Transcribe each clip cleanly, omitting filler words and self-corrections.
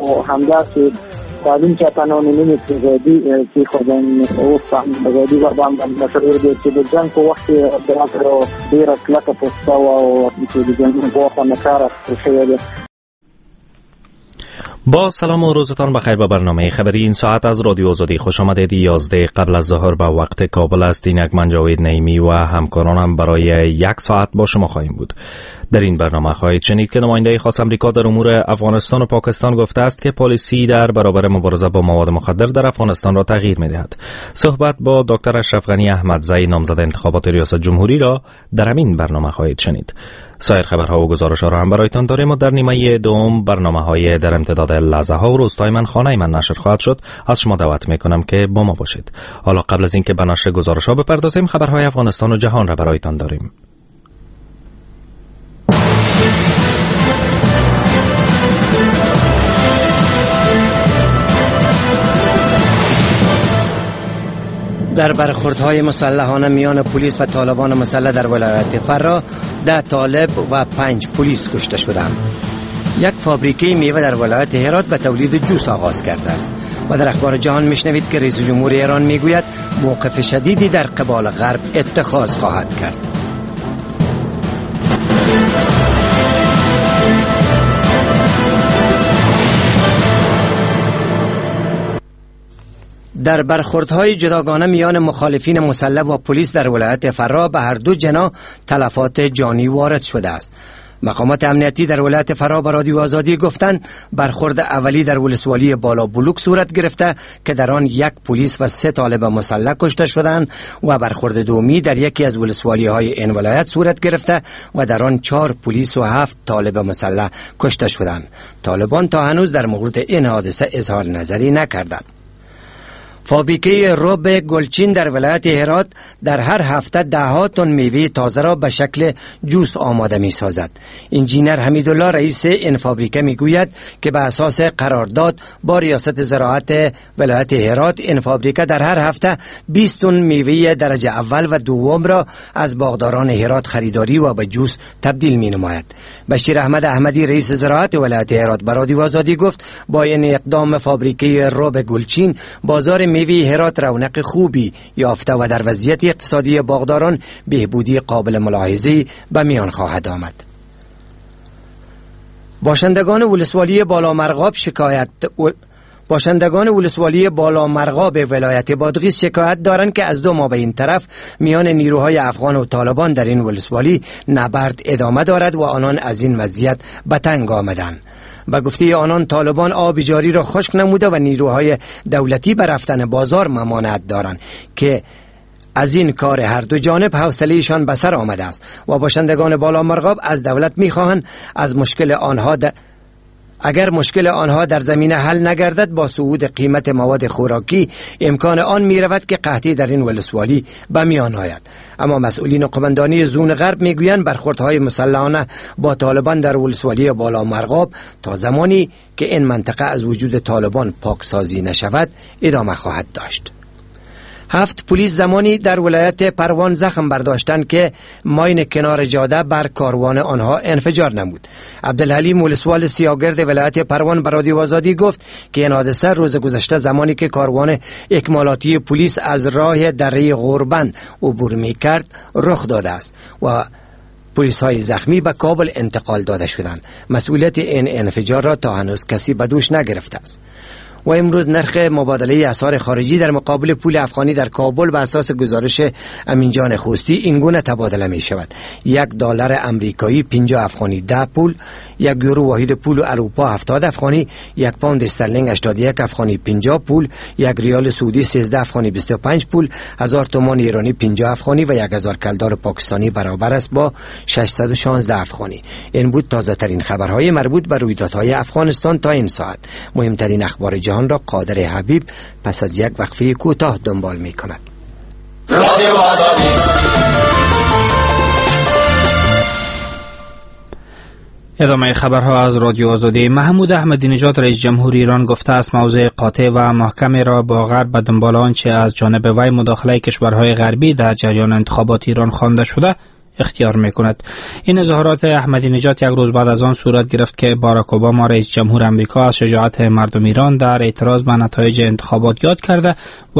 و همداسې تعلیم چې قانوني نه پرېږدي چې خدای او فهم بغادي و باندې مشهور دي چې د جنگ په وخت کې د ډیره کلکه پوسټه او چې د جنگ په وخت نه کار شوی. با سلام و روزتان بخیر به برنامه خبری این ساعت از رادیو آزادی خوش آمدید. 11 قبل از ظهر به وقت کابل است. اینک من جاوید نعیمی و همکارانم برای 1 ساعت با شما خواهیم بود. در این برنامه خواهید شنید که نماینده خاص امریکا در امور افغانستان و پاکستان گفته است که پالیسی در برابر مبارزه با مواد مخدر در افغانستان را تغییر می‌دهد. صحبت با دکتر اشرف غنی احمدزی نامزد انتخابات ریاست جمهوری را در همین برنامه خواهید شنید. سایر خبرها و گزارش‌ها را هم برایتان داریم و در نیمه دوم برنامه‌های در امتداد لحظه‌ها و روزهای من خانه من نشر خواهد شد. از شما دعوت می‌کنم که با ما باشید. حالا قبل از اینکه به نشر گزارش‌ها بپردازیم خبرهای افغانستان و جهان را برایتان داریم. در برخوردهای مسلحانه میان پلیس و طالبان مسلح در ولایت فرا 10 طالب و 5 پلیس کشته شدند. یک فابریکه میوه در ولایت هرات به تولید جوس آغاز کرده است. و در اخبار جهان میشنوید که رئیس جمهور ایران میگوید موقف شدیدی در قبال غرب اتخاذ خواهد کرد. در برخوردهای جداگانه میان مخالفین مسلح و پلیس در ولایت فرا به هر دو جناح تلفات جانی وارد شده است. مقامات امنیتی در ولایت فرا به رادیو آزادی گفتند برخورد اولی در ولسوالی بالا بلوک صورت گرفته که در آن 1 پلیس و 3 طالب مسلح کشته شدند و برخورد دومی در یکی از ولسوالی های این ولایت صورت گرفته و در آن 4 پلیس و 7 طالب مسلح کشته شدند. طالبان تا هنوز در مورد این حادثه اظهار نظری نکردند. فابریکه رب گلچین در ولایت هرات در هر هفته 10 تن میوه تازه را به شکل جوس آماده می سازد. انجینر حمیدالله رئیس این فابریکه می گوید که به اساس قرارداد با ریاست زراعت ولایت هرات این فابریکه در هر هفته 20 تن میوه درجه اول و دوم را از باغداران هرات خریداری و به جوس تبدیل می نماید. بشیر احمد احمدی رئیس زراعت ولایت هرات به رادیو آزادی گفت با این اقدام فابریکه رب گلچین بازار میوه هرات رونق خوبی یافته و در وضعیت اقتصادی باغداران بهبودی قابل ملاحظه‌ای به میان خواهد آمد. باشندگان ولسوالی بالا مرغاب ولایت بادغیس شکایت دارند که از 2 ماه به این طرف میان نیروهای افغان و طالبان در این ولسوالی نبرد ادامه دارد و آنان از این وضعیت به تنگ آمدند. به گفته آنان طالبان آب جاری را خشک نموده و نیروهای دولتی به رفتن بازار ممانعت دارند که از این کار هر دو جانب حوصله‌شان به سر آمده است و باشندگان بالا مرغاب از دولت می‌خواهند اگر مشکل آنها در زمینه حل نگردد با صعود قیمت مواد خوراکی امکان آن می رود که قحطی در این ولسوالی به میان آید. اما مسئولین قماندانی زون غرب می گویند برخوردهای مسلحانه با طالبان در ولسوالی بالا مرغاب تا زمانی که این منطقه از وجود طالبان پاکسازی نشود ادامه خواهد داشت. 7 پلیس زمانی در ولایت پروان زخم برداشتند که ماین کنار جاده بر کاروان آنها انفجار نمود. عبدالحلیم ولسوال سیاگرد ولایت پروان به رادیو آزادی گفت که این حادثه روز گذشته زمانی که کاروان اکمالاتی پلیس از راه دره غوربند عبور می‌کرد رخ داده است و پلیس های زخمی به کابل انتقال داده شدند. مسئولیت این انفجار را تا هنوز کسی به دوش نگرفته است. و امروز نرخ مبادله اسعار خارجی در مقابل پول افغانی در کابل بر اساس گزارش امینجان خوستی اینگونه تبادله می شود: $1 امریکایی 50 افغانی 10 پول، 1 یورو واحد پول اروپا 70 افغانی، 1 پوند استرلینگ 81 افغانی 50 پول، 1 ریال سعودی 13 افغانی 25 پول، 1000 تومان ایرانی 50 افغانی و 1000 کلدار پاکستانی برابر است با 616 افغانی. این بود تازه ترین خبرهای مربوط به رویدادهای افغانستان تا این ساعت. مهمترین اخبار جهان را قادر حبیب پس از یک وقفه کوتاه دنبال می کند. ادامه خبرها از رادیو آزادی. محمود احمدی نژاد رئیس جمهور ایران گفته است موضع قاطع و محکم را با غرب به دنبال آنچه از جانب وی مداخله کشورهای غربی در جریان انتخابات ایران خوانده شده اختیار میکند. این اظهارات احمدی نژاد یک روز بعد از آن صورت گرفت که باراک اوباما رئیس جمهور آمریکا از شجاعت مردم ایران در اعتراض به نتایج انتخابات یاد کرده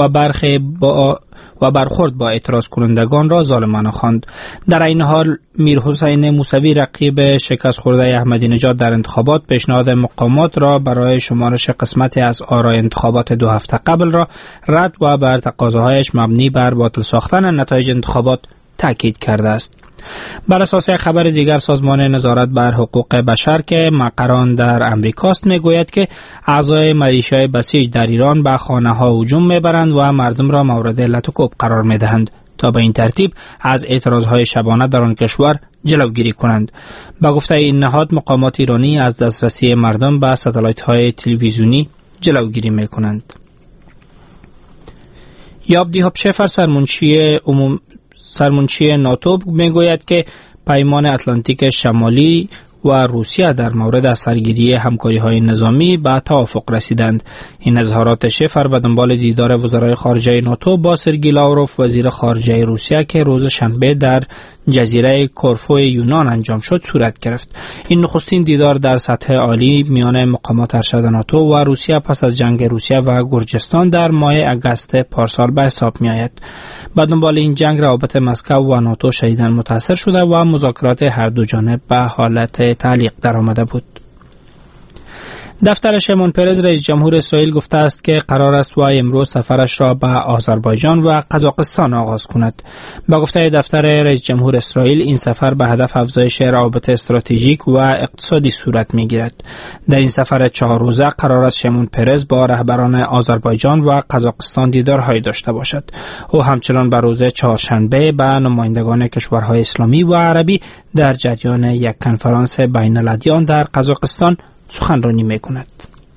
و برخورد با اعتراض کنندگان را ظالمانه خواند. در این حال میرحسین موسوی رقیب شکست خورده احمدی نژاد در انتخابات پیشنهاد مقامات را برای شمارش قسمتی از آرای انتخابات 2 هفته قبل را رد و بر تقاضاهایش مبنی بر باطل ساختن نتایج انتخابات تاکید کرده است. بر اساس خبر دیگر سازمان نظارت بر حقوق بشر که مقران در امریکاست میگوید که اعضای میلیشیای بسیج در ایران به خانه ها هجوم میبرند و مردم را مورد علت و کوب قرار میدهند تا به این ترتیب از اعتراضهای شبانه در آن کشور جلوگیری کنند. با گفته این نهاد مقامات ایرانی از دسترسی مردم به ستلایت های تلویزیونی جلوگیری میکنند. یاب دیهاب شفر سرمنشی ناتو میگوید که پیمان اتلانتیک شمالی و روسیه در مورد سرگیری همکاری‌های نظامی به توافق رسیدند. این اظهارات شفر به دنبال دیدار وزرای خارجه ناتو با سرگئی لاوروف وزیر خارجه روسیه که روز شنبه در جزیره کورفو یونان انجام شد صورت گرفت. این نخستین دیدار در سطح عالی میان مقامات ارشد ناتو و روسیه پس از جنگ روسیه و گرجستان در ماه اگست پارسال به حساب می آید. به دنبال این جنگ روابط مسکو و ناتو شدیداً متاثر شده و مذاکرات هر دو جانب به حالت تعلیق درآمده بود. دفتر شمون پرز رئیس جمهور اسرائیل گفته است که قرار است و امروز سفرش را به آذربایجان و قزاقستان آغاز کند. با گفته دفتر رئیس جمهور اسرائیل این سفر به هدف افزایش روابط استراتژیک و اقتصادی صورت می‌گیرد. در این سفر 4 روزه قرار است شمون پرز با رهبران آذربایجان و قزاقستان دیدارهای داشته باشد. او همچنان به روز چهارشنبه به نمایندگان کشورهای اسلامی و عربی در جریان یک کنفرانس بین الادیان در قزاقستان سخنرانی می‌کند.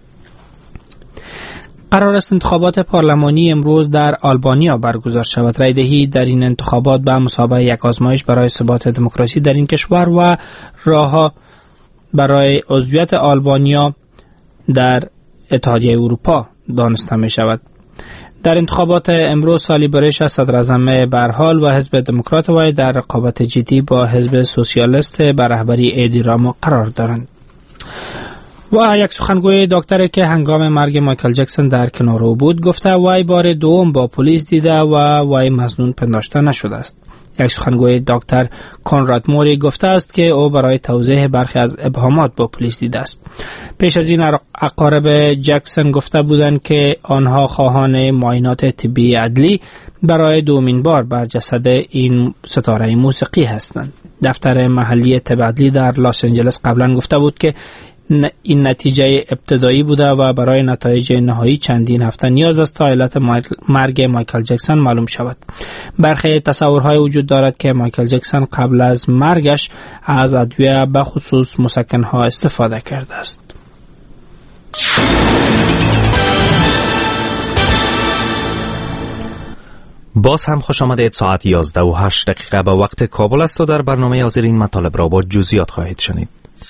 قرار است انتخابات پارلمانی امروز در آلبانیا برگزار شود. رایدهی در این انتخابات به مثابه یک آزمایش برای ثبات دموکراسی در این کشور و راهها برای عضویت آلبانیا در اتحادیه اروپا دانسته می شود. در انتخابات امروز سالی برش از صدر اعظم برحال و حزب دموکرات وی در رقابت جدی با حزب سوسیالیست بر رهبری ایدی رامو قرار دارند. و یک سخنگوی دکتر که هنگام مرگ مایکل جکسون در کنار او بود گفته وی بار دوم با پلیس دیده و وی مظنون پنداشته نشده است. یک سخنگوی دکتر کنراد موری گفته است که او برای توضیح برخی از ابهامات با پلیس دیده است. پیش از این اقارب جکسون گفته بودند که آنها خواهان معاینات طبی عدلی برای دومین بار بر جسد این ستاره موسیقی هستند. دفتر محلی طب عدلی در لس آنجلس قبلا گفته بود که این نتیجه ابتدایی بوده و برای نتایج نهایی چندین هفته نیاز است تا علت مرگ مایکل جکسون معلوم شود. برخی تصورهای وجود دارد که مایکل جکسون قبل از مرگش از ادویه به خصوص مسکنها استفاده کرده است. باز هم خوش آمدید. ساعت 11:08 به وقت کابل است و در برنامه حاضر این مطالب را با جزئیات خواهید شنید.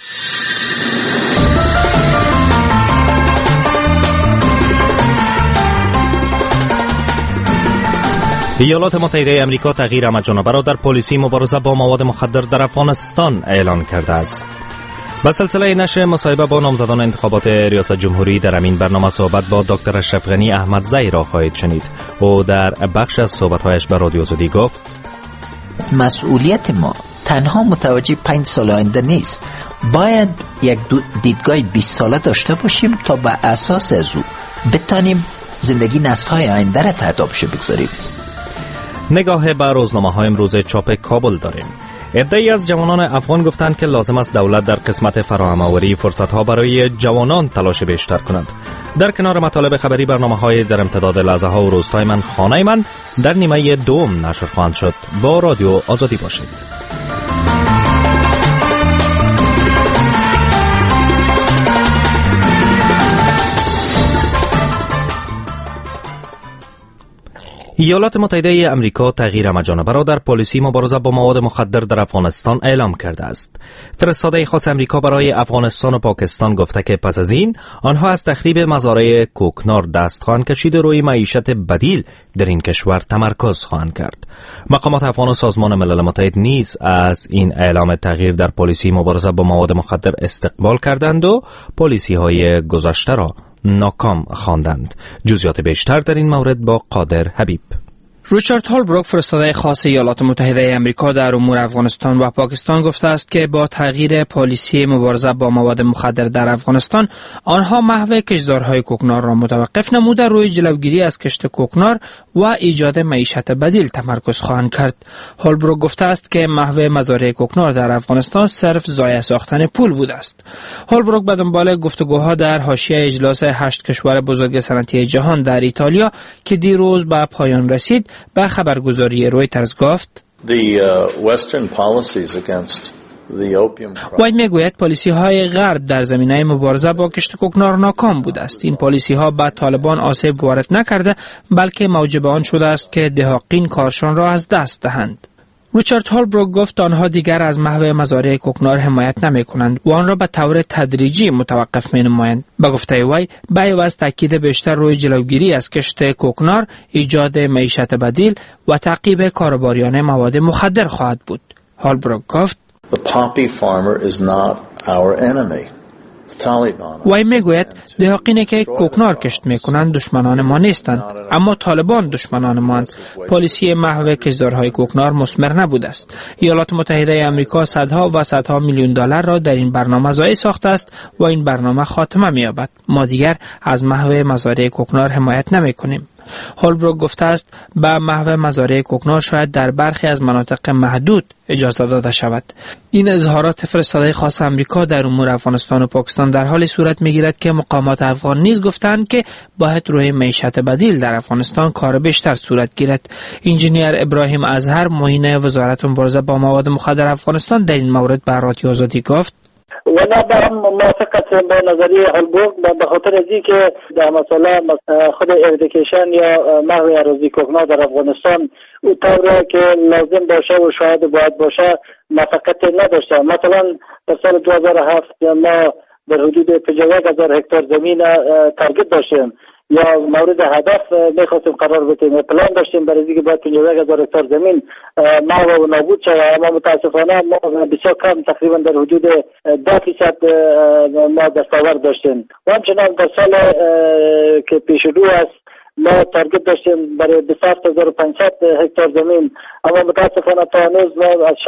ایالات متحده امریکا تغییر همه‌جانبه را در پالیسی مبارزه با مواد مخدر در افغانستان اعلان کرده است. به سلسله نشر مصاحبه با نامزدان انتخابات ریاست جمهوری در این برنامه صحبت با دکتر اشرف غنی احمدزئی را خواهید شنید. او در بخش از صحبت‌هایش به رادیو آزادی گفت: مسئولیت ما تنها متوجه 5 سال آینده نیست، باید یک دیدگاه 20 ساله داشته باشیم تا به اساس از او بتانیم زندگی نسل‌های آینده را تحت آبش بگذاریم. نگاه به روزنامه‌های امروز چاپ کابل داریم. عده‌ای از جوانان افغان گفتند که لازم است دولت در قسمت فراهم‌آوری فرصت‌ها برای جوانان تلاش بیشتر کند. در کنار مطالب خبری برنامه‌های در امتداد لحظه‌ها و روزهای من خانه من در نیمه دوم نشر خواهند شد. با رادیو آزادی باشید. ایالات متحده آمریکا تغییر همه‌جانبه را در پالیسی مبارزه با مواد مخدر در افغانستان اعلام کرده است. فرستاده خاص آمریکا برای افغانستان و پاکستان گفته که پس از این آنها از تخریب مزارع کوکنار دست خواهند کشید و روی معیشت بدیل در این کشور تمرکز خواهند کرد. مقامات افغان و سازمان ملل متحد نیز از این اعلام تغییر در پالیسی مبارزه با مواد مخدر استقبال کردند و پالیسی‌های گذشته را ناکام خواندند. جزئیات بیشتر در این مورد با قادر حبیب. ریچارد هولبروک فرستاده خاص ایالات متحده آمریکا در امور افغانستان و پاکستان گفته است که با تغییر پالیسی مبارزه با مواد مخدر در افغانستان آنها محو کشتزارهای کوکنار را متوقف نموده روی جلوگیری از کشت کوکنار و ایجاد معیشت بدیل تمرکز خواهند کرد. هولبروک گفته است که محو مزارع کوکنار در افغانستان صرف ضایع ساختن پول بوده است. هولبروک به دنبال گفتگوها در حاشیه اجلاس 8 کشور بزرگ صنعتی جهان در ایتالیا که دیروز به پایان رسید به خبرگزاری رویترز گفت وی میگوید پالیسی های غرب در زمینه مبارزه با کشت کوکنار ناکام بوده است. این پالیسی ها به طالبان آسیب وارد نکرده بلکه موجب آن شده است که دهاقین کارشان را از دست دهند. ریچارد هولبروک گفت آنها دیگر از محو مزارع کوکنار حمایت نمی کنند و آن را به طور تدریجی متوقف می نمایند. به گفته وی به عوض تاکید بیشتر روی جلوگیری از کشت کوکنار، ایجاد معیشت بدیل و تعقیب کارباریان مواد مخدر خواهد بود. هولبروک گفت وی میگوید دهاقینی که کوکنار کشت میکنند دشمنان ما نیستند، اما طالبان دشمنان ماند. پالیسی محو کشتزارهای کوکنار مثمر نبوده است. ایالات متحده آمریکا صدها و صدها میلیون دلار را در این برنامه ضایع ساخته است و این برنامه خاتمه می‌یابد. ما دیگر از محو مزارع کوکنار حمایت نمی‌کنیم. هولبروک گفته است به محو مزارع کوکنار شاید در برخی از مناطق محدود اجازه داده شود. این اظهارات فرستاده خاص آمریکا در امور افغانستان و پاکستان در حالی صورت میگیرد که مقامات افغان نیز گفتند که باید روی معیشت بدیل در افغانستان کار بیشتر صورت گیرد. انجینیر ابراهیم اظهر معین وزارت مبارزه با مواد مخدر افغانستان در این مورد به رادیو آزادی گفت ولی با هم موافق هستیم با نظریه هولبروک به خاطر از اینکه در مثلا خود اردیکیشن یا محو اراضی کوکنار در افغانستان او طوره که لازم باشه و شاید باید باشه موافقت نداشته. مثلا در سال 2007 ما در حدود 51,000 هکتار زمین تارگت داشتیم یا مورد هدف میخواستیم قرار بدیم، پلان داشتیم برای اینکه باید 51,000 هکتار زمین محو و نابود شود، اما متاسفانه ما بسیار کم تقریبا در حدود 10% ما دستاورد داشتیم. و همچنان در سال که پیش رو است ما تارگت داشتیم برای 27,500 هکتار زمین، اما متاسفانه تا هنوز ما از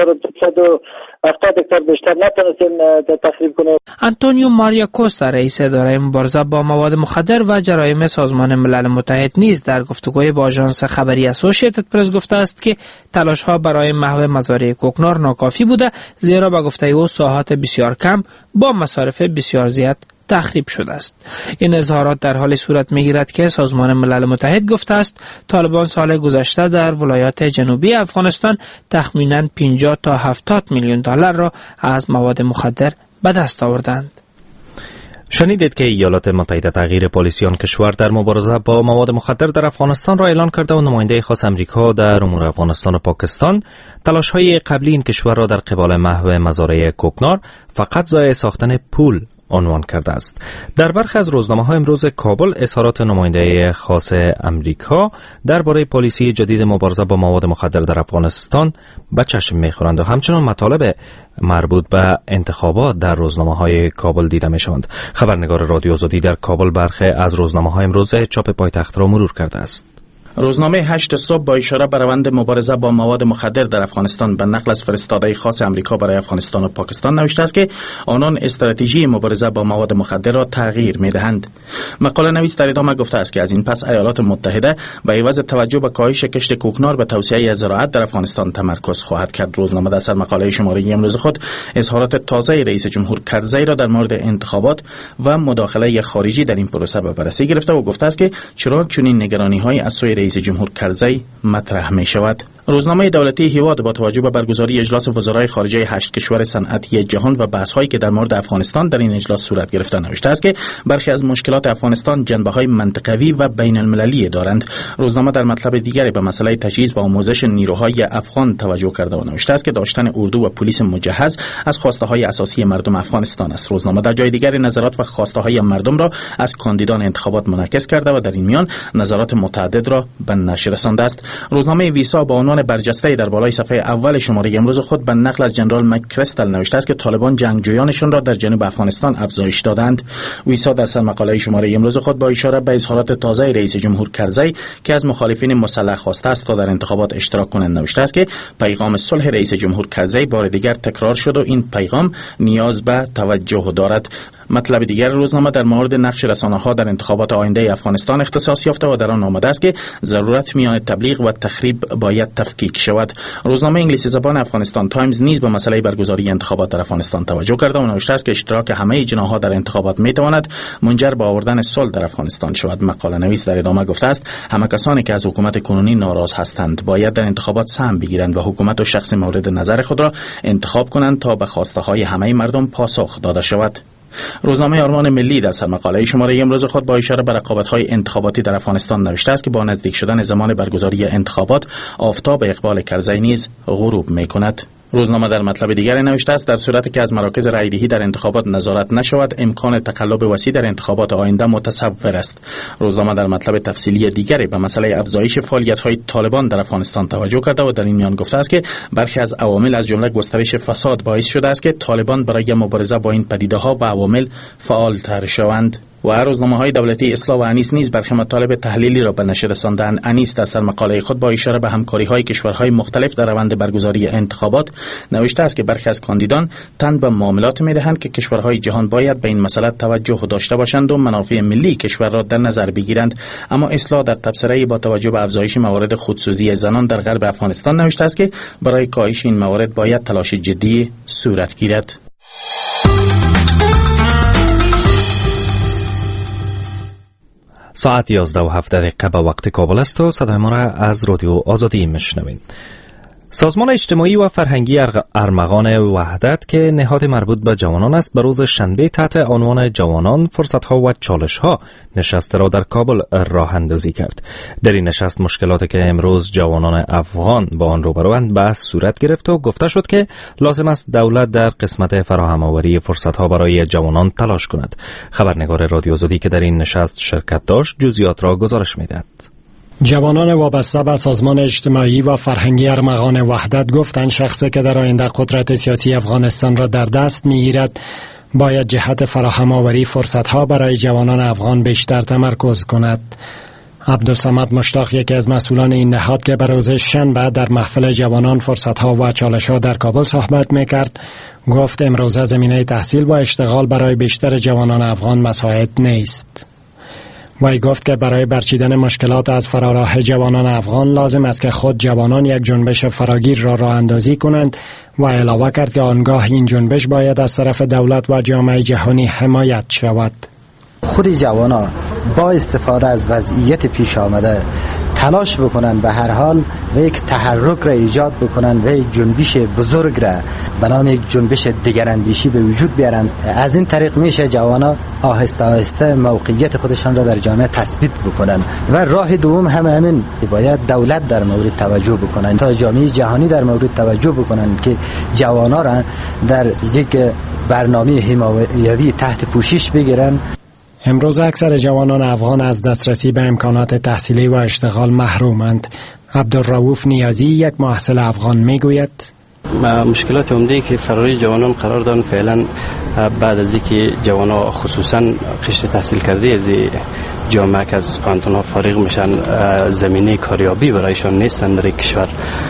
6,270 هکتار بیشتر نتونستیم تخریب کنیم. آنتونیو ماریا کوستا رئیس اداره مبارزه با مواد مخدر و جرایم سازمان ملل متحد نیز در گفتگوی با آژانس خبری اسوسییتد پرس گفته است که تلاش‌ها برای محو مزارع کوکنار ناکافی بوده، زیرا به گفته او ساحات بسیار کم با مصارف بسیار زیاد تخریب شده است. این اظهارات در حال صورت می‌گیرد که سازمان ملل متحد گفته است طالبان سال گذشته در ولایات جنوبی افغانستان تخمیناً 50 تا 70 میلیون دلار را از مواد مخدر به دست آوردند. شنیدید که ایالات متحده تغییر پالیسی آن کشور در مبارزه با مواد مخدر در افغانستان را اعلان کرده و نماینده خاص آمریکا در امور افغانستان و پاکستان تلاش‌های قبلی این کشور را در قبال محو مزارع کوکنار فقط ضایع ساختن پول عنوان کرده است. در برخی از روزنامه‌ها امروز کابل اظهارات نماینده خاص آمریکا درباره پالیسی جدید مبارزه با مواد مخدر در افغانستان به چشم می‌خورند و همچنان مطالب مربوط به انتخابات در روزنامه‌های کابل دیده می‌شوند. خبرنگار رادیو آزادی در کابل برخی از روزنامه‌ها امروز چاپ پایتخت را مرور کرده است. روزنامه 8 صبح با اشاره به روند مبارزه با مواد مخدر در افغانستان به نقل از فرستاده خاص آمریکا برای افغانستان و پاکستان نوشته است که آنان استراتژی مبارزه با مواد مخدر را تغییر می‌دهند. مقاله نویس در ادامه گفته است که از این پس ایالات متحده به عوض توجه به کاهش کشت کوکنار به توسعه زراعت در افغانستان تمرکز خواهد کرد. روزنامه در مقاله شماره امروز خود اظهارات تازه رئیس جمهور کرزی را در مورد انتخابات و مداخله خارجی در این پروسه به بررسی گرفته و گفته است که چرا چنین نگرانی‌هایی از سوی رئیس جمهور کرزی مطرح می شود. روزنامه دولتی هیواد با توجه به برگزاری اجلاس وزرای خارجه 8 کشور صنعتی جهان و بحث‌هایی که در مورد افغانستان در این اجلاس صورت گرفته نوشته است که برخی از مشکلات افغانستان جنبه‌های منطقوی و بین‌المللی دارند. روزنامه در مطلب دیگری به مسئله تجهیز و آموزش نیروهای افغان توجه کرده و نوشته است که داشتن اردو و پلیس مجهز از خواسته‌های اساسی مردم افغانستان است. روزنامه در جای دیگری نظرات و خواسته‌های مردم را از کاندیدان انتخابات منعکس کرده و در این میان نظرات متعدد را به نشر رسانده است. روزنامه ویسا با عنوان برجسته در بالای صفحه اول شماره امروز خود به نقل از جنرال مک‌کریستل نوشته است که طالبان جنگجویانشان را در جنوب افغانستان افزایش دادند. ویسا در سرمقاله شماره امروز خود با اشاره به اظهارات تازه رئیس جمهور کرزی که از مخالفین مسلح خواسته است تا در انتخابات اشتراک کنند نوشته است که پیغام صلح رئیس جمهور کرزی بار دیگر تکرار شد و این پیغام نیاز به توجه دارد. مطلب دیگر روزنامه در مورد نقش رسانه‌ها در انتخابات آینده افغانستان اختصاص یافته و در آن آمده است که ضرورت میان تبلیغ و تخریب باید تفکیک شود. روزنامه انگلیسی زبان افغانستان تایمز نیز به مسئله برگزاری انتخابات در افغانستان توجه کرده و نوشته است که اشتراک همه جناح‌ها در انتخابات میتواند منجر به آوردن صلح در افغانستان شود. مقاله نویس در ادامه گفته است همه کسانی که از حکومت کنونی ناراض هستند باید در انتخابات سهم بگیرند و حکومت و شخص مورد نظر خود را انتخاب کنند تا به خواسته‌های همه مردم پاسخ داده شود. روزنامه آرمان ملی در سرمقاله شماره امروز خود با اشاره به رقابت‌های انتخاباتی در افغانستان نوشته است که با نزدیک شدن زمان برگزاری انتخابات آفتاب اقبال کرزی نیز غروب می‌کند. روزنامه در مطلب دیگر نوشته است در صورتی که از مراکز رایدهی در انتخابات نظارت نشود امکان تقلب وسیع در انتخابات آینده متصور است. روزنامه در مطلب تفصیلی دیگری به مسئله افزایش فعالیت‌های طالبان در افغانستان توجه کرده و در این میان گفته است که برخی از عوامل از جمله گسترش فساد باعث شده است که طالبان برای مبارزه با این پدیده‌ها و عوامل فعال‌تر شوند. و روزنامه‌های دولتی اصلاح و انیس نیز برخی مطالب تحلیلی را به نشر رساندند. انیس در سرمقاله خود با اشاره به همکاری‌های کشورهای مختلف در روند برگزاری انتخابات نوشته است که برخی از کاندیدان تن به معاملات می‌دهند که کشورهای جهان باید به این مسئله توجه داشته باشند و منافع ملی کشور را در نظر بگیرند. اما اصلاح در تبصره‌ای با توجه به افزایش موارد خودسوزی زنان در غرب افغانستان نوشته است که برای کاهش این موارد باید تلاش جدی صورت گیرد. ساعت 11:07 به وقت کابل است و صدای ما را از رادیو آزادی میشنوید. سازمان اجتماعی و فرهنگی ارمغان وحدت که نهاد مربوط به جوانان است به روز شنبه تحت عنوان جوانان، فرصت‌ها و چالش‌ها نشست را در کابل راه اندازی کرد. در این نشست مشکلاتی که امروز جوانان افغان با آن روبروند بحث صورت گرفت و گفته شد که لازم است دولت در قسمت فراهم‌آوری فرصت‌ها برای جوانان تلاش کند. خبرنگار رادیو آزادی که در این نشست شرکت داشت جزئیات را گزارش می‌دهد. جوانان وابسته به سازمان اجتماعی و فرهنگی ارمغان وحدت گفتند شخصی که در آینده قدرت سیاسی افغانستان را در دست می‌گیرد باید جهت فراهم آوری فرصت‌ها برای جوانان افغان بیشتر تمرکز کند. عبدالصمد مشتاق یکی از مسئولان این نهاد که به روز شنبه در محفل جوانان فرصت‌ها و چالش‌ها در کابل صحبت می‌کرد گفت امروزه زمینه تحصیل و اشتغال برای بیشتر جوانان افغان مساعد نیست. وی گفت که برای برچیدن مشکلات از فراراه جوانان افغان لازم است که خود جوانان یک جنبش فراگیر را راه اندازی کنند و علاوه کرد که آنگاه این جنبش باید از طرف دولت و جامعه جهانی حمایت شود. خود جوانا با استفاده از وضعیت پیش آمده تلاش بکنن به هر حال و یک تحرک را ایجاد بکنن و یک جنبش بزرگ را به نام یک جنبش دگراندیشی به وجود بیارن. از این طریق میشه جوانا آهسته آهسته موقعیت خودشان را در جامعه تثبیت بکنن. و راه دوم همین باید دولت در مورد توجه بکنن تا جامعه جهانی در مورد توجه بکنن که جوانا را در یک برنامه حمایتی تحت پوشش بگیرن. امروز اکثر جوانان افغان از دسترسی به امکانات تحصیلی و اشتغال محرومند. عبدالرؤوف نیازی یک محصل افغان میگوید مشکلات عمده که فراری جوانان قرار دارن فعلا بعد از اینکه جوانان خصوصا قشر تحصیل کرده از جامعه که از پانتونها فارغ میشن زمینه کاریابی برایشان نیستن در کشور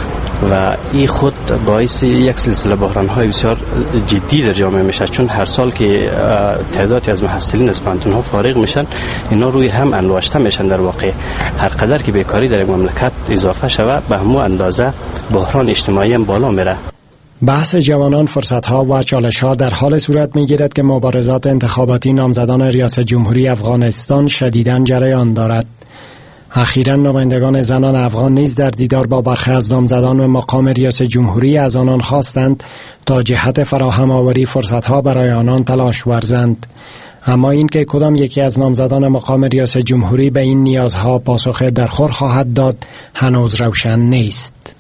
و این خود باعث یک سلسله بحران‌های بسیار جدی در جامعه میشه، چون هر سال که تعدادی از محصلین از پانتون‌ها فارغ میشن اینا روی هم انباشته میشن. در واقع هر قدر که بیکاری در مملکت اضافه شود به همون اندازه بحران اجتماعی هم بالا میره. بحث جوانان، فرصت‌ها و چالش‌ها در حال صورت می‌گیرد که مبارزات انتخاباتی نامزدان ریاست جمهوری افغانستان شدیداً جریان دارد. اخیراً نمایندگان زنان افغان نیز در دیدار با برخی از نامزدان به مقام ریاست جمهوری از آنان خواستند تا جهت فراهم آوری فرصتها برای آنان تلاش ورزند. اما این که کدام یکی از نامزدان مقام ریاست جمهوری به این نیازها پاسخ درخور خواهد داد هنوز روشن نیست.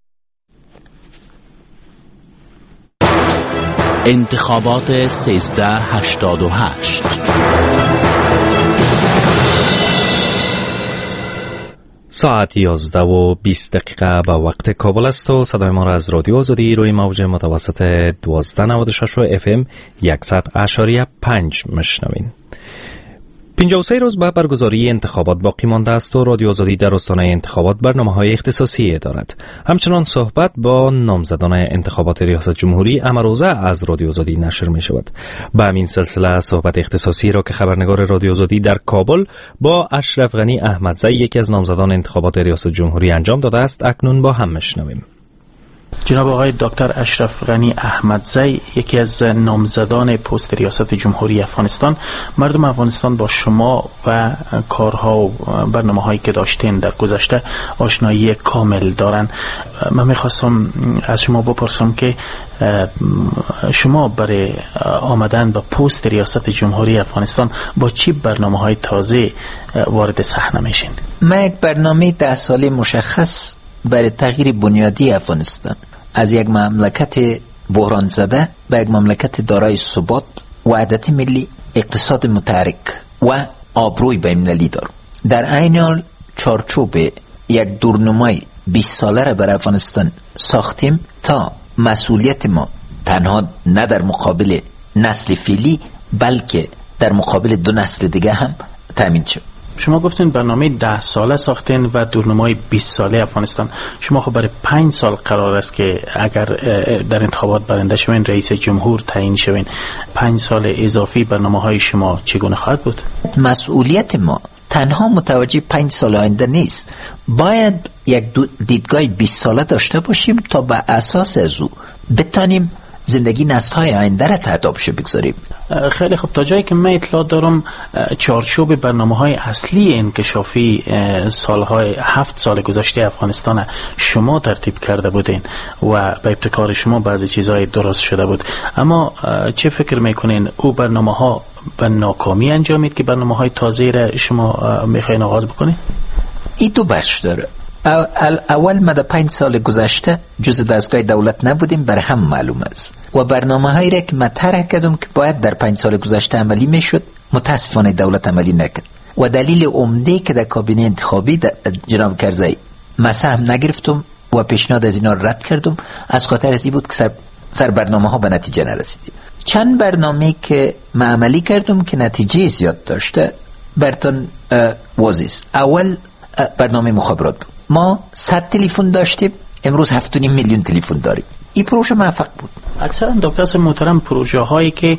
انتخابات 1388 ساعت 11:20 به وقت کابل است و صدای ما را از رادیو آزادی روی موج متوسط 1296 و FM 100.5 میشنوین. 53 روز بعد برگزاری انتخابات باقی مانده است و رادیو آزادی در آستانه انتخابات برنامه‌های اختصاصی دارد. همچنان صحبت با نامزدان انتخابات ریاست جمهوری امروزه از رادیو آزادی نشر می شود. به همین سلسله صحبت اختصاصی را که خبرنگار رادیو آزادی در کابل با اشرف غنی احمدزی یکی از نامزدان انتخابات ریاست جمهوری انجام داده است اکنون با هم میشنویم. جناب آقای دکتر اشرف غنی احمدزی، یکی از نامزدان پست ریاست جمهوری افغانستان، مردم افغانستان با شما و کارها و برنامه‌هایی که داشتین در گذشته آشنایی کامل دارن. من می‌خواستم از شما بپرسم که شما برای آمدن به پست ریاست جمهوری افغانستان با چی برنامه‌های تازه وارد صحنه میشین؟ من یک برنامه 10 ساله مشخص برای تغییر بنیادی افغانستان از یک مملکت بحران زده به یک مملکت دارای ثبات، وحدت ملی، اقتصاد متحرک و آبروی بین‌المللی دارم. در عین حال چارچوب یک دورنمای 20 ساله را برای افغانستان ساختیم تا مسئولیت ما تنها نه در مقابل نسل فعلی بلکه در مقابل 2 نسل دیگه هم تامین شد. شما گفتین برنامه 10 ساله ساختین و دورنمای 20 ساله افغانستان. شما خب برای 5 سال قرار است که اگر در انتخابات برنده شوین رئیس جمهور تعیین شوین، 5 سال اضافی برنامه‌های شما چگونه خواهد بود؟ مسئولیت ما تنها متوجه 5 سال آینده نیست، باید یک دیدگاه 20 ساله داشته باشیم تا بر اساس از او بتانیم زندگی نسل‌های آینده را تداعی بگذاریم. خیلی خوب. تا جایی که من اطلاع دارم چارچوب برنامه‌های اصلی انکشافی سالهای 7 سال گذشته افغانستان شما ترتیب کرده بودین و به ابتکار شما بعضی چیزهای درست شده بود، اما چه فکر میکنین او برنامه‌ها به ناکامی انجامید که برنامه‌های تازه را شما میخواین آغاز بکنید؟ این 2 بخش داره. اول ما در 5 سال گذشته جزء دستگاه دولت نبودیم، بر هم معلوم است و برنامه‌هایی را که مطرح کردم که باید در 5 سال گذشته عملی میشد متاسفانه دولت عملی نکرد و دلیل عمده که در کابینه انتخابی جناب کرزی مسهم نگرفتم و پیشنهاد از اینا رد کردم از خاطر از این بود که سر برنامه‌ها به نتیجه نرسیدیم. چند برنامه که ما عملی کردم که نتیجه زیاد داشته براتون واضح است. اول برنامه مخابرات بود. ما 100 تلفن داشتیم، امروز 7.5 میلیون تلفن داریم. این پروژه موفق بود. اکثرا دکتر محترم پروژه هایی که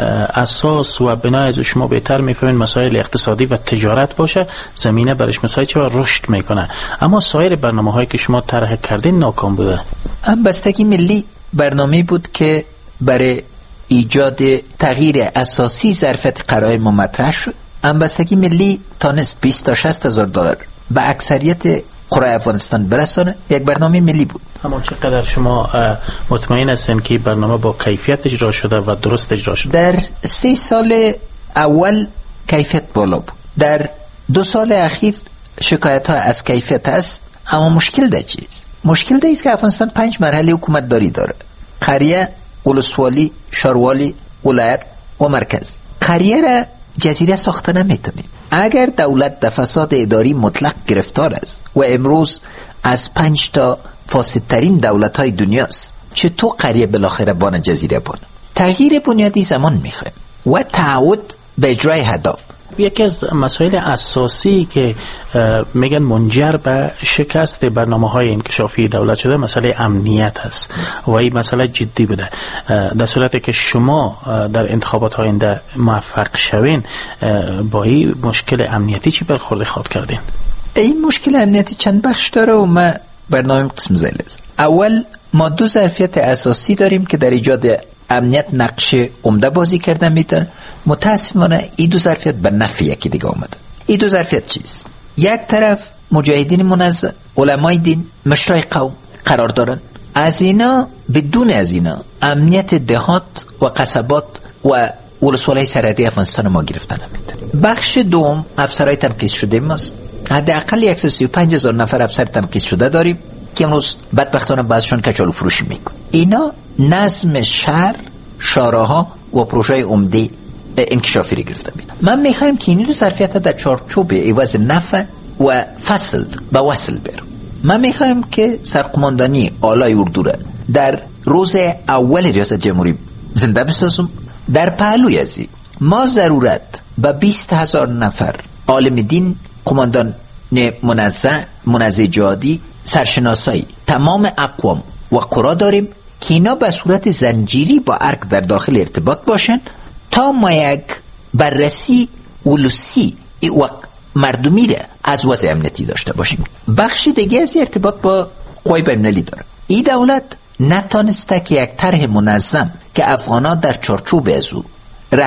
اساس و بنای از شما بهتر میفهمین مسائل اقتصادی و تجارت باشه زمینه برش مساعد و رشد میکنه، اما سایر برنامه هایی که شما طرح کردین ناکام بوده. همبستگی ملی برنامه بود که برای ایجاد تغییر اساسی ظرفیت قرار ما مطرح شد. همبستگی ملی تانست 20 تا 60 هزار دلار به اکثریت قرای افغانستان برسانه. یک برنامه ملی بود. اما چقدر شما مطمئن هستین که برنامه با کیفیت اجرا شده و درست اجرا شده؟ در 3 سال اول کیفیت بالا بود. در 2 سال اخیر شکایت ها از کیفیت است، اما مشکل ده چیز؟ مشکل ده است که افغانستان 5 مرحله حکومت داری داره: قریه، ولسوالی، شاروالی، ولایت و مرکز. قریه را جزیره ساخته نمیتونیم. اگر دولت در فساد اداری مطلق گرفتار است و امروز از 5 تا فاسدترین دولت‌های دنیاست، چطور قریه بالاخره بان جزیره بانه؟ تغییر بنیادی زمان میخواه و تعهد به اجرای هدف. یکی از مسائل اساسی که میگن منجر به شکست برنامه‌های انکشافی دولت شده مسئله امنیت هست و این مسئله جدی بوده. در صورتی که شما در انتخابات آینده موفق شوین با این مشکل امنیتی چی برخورد خواهد کردین؟ این مشکل امنیتی چند بخش داره و ما برنامه قسم زیل است. اول ما 2 ظرفیت اساسی داریم که در ایجاد امنیت نقش عمده بازی کردن میتونه. متاسفانه این 2 ظرفیت به نفع یکی دیگه آمده. این 2 ظرفیت چیست؟ یک طرف مجاهدین منظم، علمای دین، مشرای قوم قرار دارن. از اینا بدون از اینا امنیت دهات و قصبات و ولسوالی سرحدی افغانستان ما گرفتن نمیتونه. بخش دوم افسرهای تنقیص شده ماست. حداقل 135,000 نفر افسر تنقیص شده داریم که امروز بدبختانه بعضشون کچالو فروشی میکن. اینا نظم شهر، شاراها و پروژه عمده انکشافی رو گرفته بینم. من میخوایم که این دو ظرفیت در چارچوب عوض نفع و فصل به وصل برم. من میخوایم که سرقماندانی آلای اردو را در روز اول ریاست جمهوری زنده بسازم. در پهلوی ازی ما ضرورت به 20,000 نفر عالم دین، قماندان منظم جهادی، سرشناسایی تمام اقوام و قرا داریم که اینا به صورت زنجیری با ارگ در داخل ارتباط باشن تا ما یک بررسی ولوسی و مردمی را از وضع امنیتی داشته باشیم. بخش دیگه از ارتباط با قوای بین‌المللی داره. این دولت نتانسته که یک طرح منظم که افغانان در چارچوب از او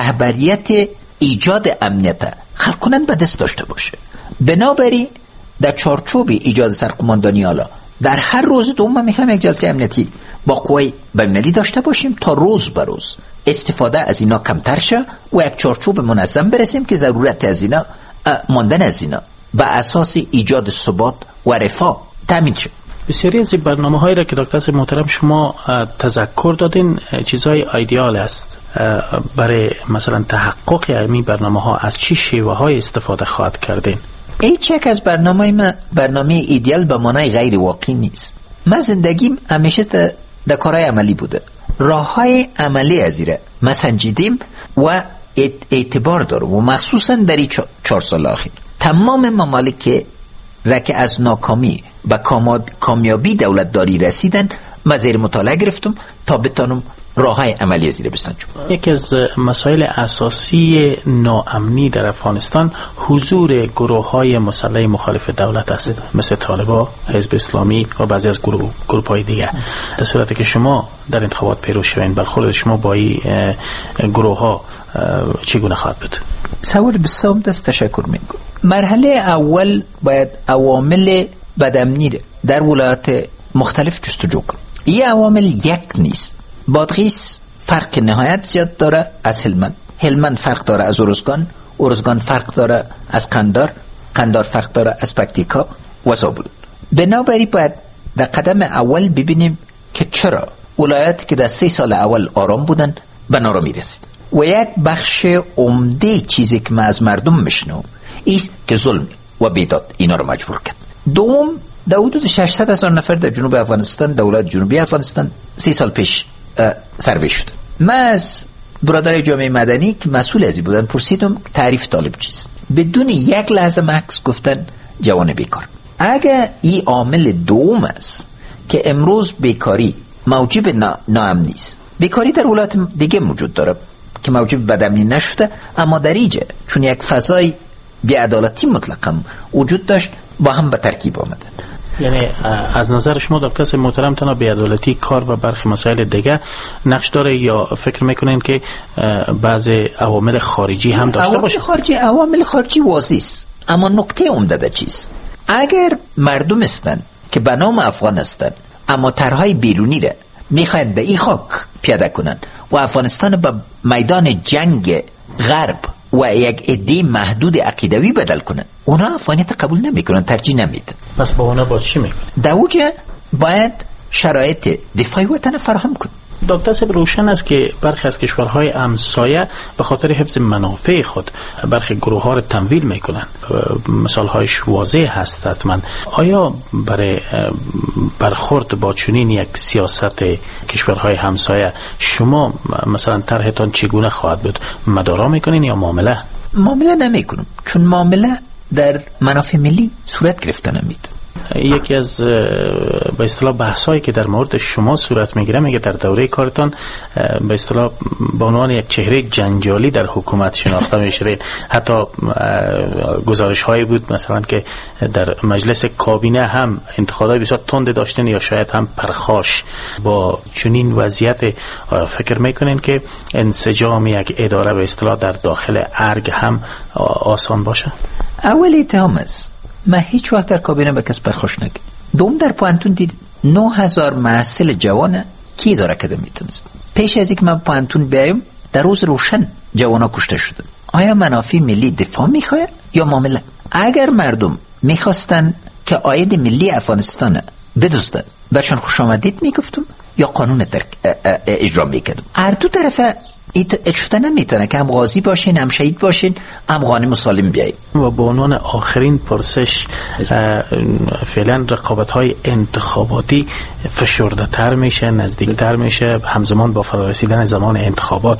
رهبریت ایجاد امنیت خلق کنن به دست داشته باشه. بنابراین در چارچوب ایجاد سرقماندانی آلا در هر روز دوم میخوایم یک جلسه امنیتی با قوای بین‌المللی داشته باشیم تا روز به روز استفاده از اینا کمتر شه و یک چارچوب منظم برسیم که ضرورت از اینا ماندن از اینا به اساس ایجاد ثبات و رفاه تامین شه. بسیاری از برنامه‌هایی را که دکتر محترم شما تذکر دادین چیزهای ایدئال است. برای مثلا تحقق این برنامه‌ها از چه شیوه‌های استفاده خواهد کردین؟ هیچ یک از برنامه ایدئال به معنای غیر واقعی نیست. من زندگیم همیشه در کارهای عملی بوده. راه‌های عملی از ایره ما سنجیدیم و اعتبار داره و مخصوصا در این 4 سال اخیر تمام ممالک را که از ناکامی و کامیابی دولتداری رسیدن من زیر مطالعه گرفتم تا بتانم راه‌های عملی از ایره بسنجم. یکی از مسائل اساسی ناامنی در افغانستان حضور گروه‌های مسلح مخالف دولت است، مثل طالبان، حزب اسلامی و بعضی از گروه‌های دیگر. در صورتی که شما در انتخابات پیرو شوین، برخورد شما با این گروه‌ها چگونه خواهد بود؟ سوال بسیار دست تشکر میکنم. مرحله اول باید عوامل بدامنی در ولایات مختلف جستجو کنیم. این عوامل یک نیست. بادغیس فرق نهایت زیاد داره از هلمند فرق داره از ارزگان فرق داره از قندار فرق داره از پکتیکا و زابل. بنابراین باید در قدم اول ببینیم که چرا ولایاتی که در 3 سال اول آرام بودن به نارامی رسید. و یک بخش عمده چیزی که من از مردم میشنوم است که ظلم و بیداد اینا رو مجبور کرد. دوم، در حدود 600,000 نفر در جنوب افغانستان، دولت جنوبی افغانستان 3 سال پیش سروی شد. من از برادرای جامعه مدنی که مسئول ازی بودن پرسیدم تعریف طالب چیست. بدون یک لحظه مکس گفتن جوان بیکار. اگر این عامل دوم است که امروز بیکاری موجب ناامنی است، بیکاری در ولایت دیگه موجود داره که موجب بدامنی نشده، اما در اینجا چون یک فضای بی‌عدالتی مطلقاً وجود داشت با هم به ترکیب آمدن. یعنی از نظر شما دکتر محترم تنها بی‌عدالتی کار و برخی مسائل دیگه نقش داره یا فکر میکنین که بعض عوامل خارجی هم داشته باشه؟ عوامل خارجی واضح است، اما نکته عمده در چیز اگر مردم هستند که به نام افغان هستند اما طرحهای بیرونی را میخواین در این خاک پیاده کنن و افغانستان به میدان جنگ غرب و یک عده محدود عقیدوی بدل کنن، اونا افغانیت قبول نمیکنن، ترجیح نمیدن. پس با اونا با چی میکنن؟ در اوجه باید شرایط دفاعی وطن فراهم کنن. دکتر صاحب روشن است که برخی از کشورهای همسایه به خاطر حفظ منافع خود برخی گروه ها را تمویل میکنن. مثال هایش واضح هست حتما. آیا برای برخورد با چنین یک سیاست کشورهای همسایه شما مثلا طرحتان چگونه خواهد بود؟ مدارا میکنین یا معامله؟ معامله نمیکنم، چون معامله در منافع ملی صورت گرفته نمید. یکی از به اصطلاح بحثایی که در مورد شما صورت میگیره میگه در دوره کارتان به اصطلاح به عنوان یک چهره جنجالی در حکومت شناخته میشید. حتی گزارش هایی بود مثلا که در مجلس کابینه هم انتقادهای بسیار تند داشتن یا شاید هم پرخاش. با چنین وضعیت فکر میکنین که انسجام یک اداره به اصطلاح در داخل ارگ هم آسان باشه؟ اول اتهام است من هیچ وقت در کابینه به کس پرخوش نکردم. دوم در پوانتون دید 9000 محصل جوان کی داره که میتونست. پیش از اینکه من پوانتون بیایم در روز روشن جوانا کشته شدن. آیا منافع ملی دفاع میخواد یا معامله؟ اگر مردم میخواستن که عاید ملی افغانستان بدزدن برشان خوش آمدید میگفتم یا قانون اجرا میکردم. هر دو طرف شده نمیتونه که هم غازی باشین هم شهید باشین هم غانم و سالم بیاییم. و به عنوان آخرین پرسش، فعلا رقابت‌های انتخاباتی فشرده تر میشه، نزدیکتر میشه، همزمان با فرارسیدن زمان انتخابات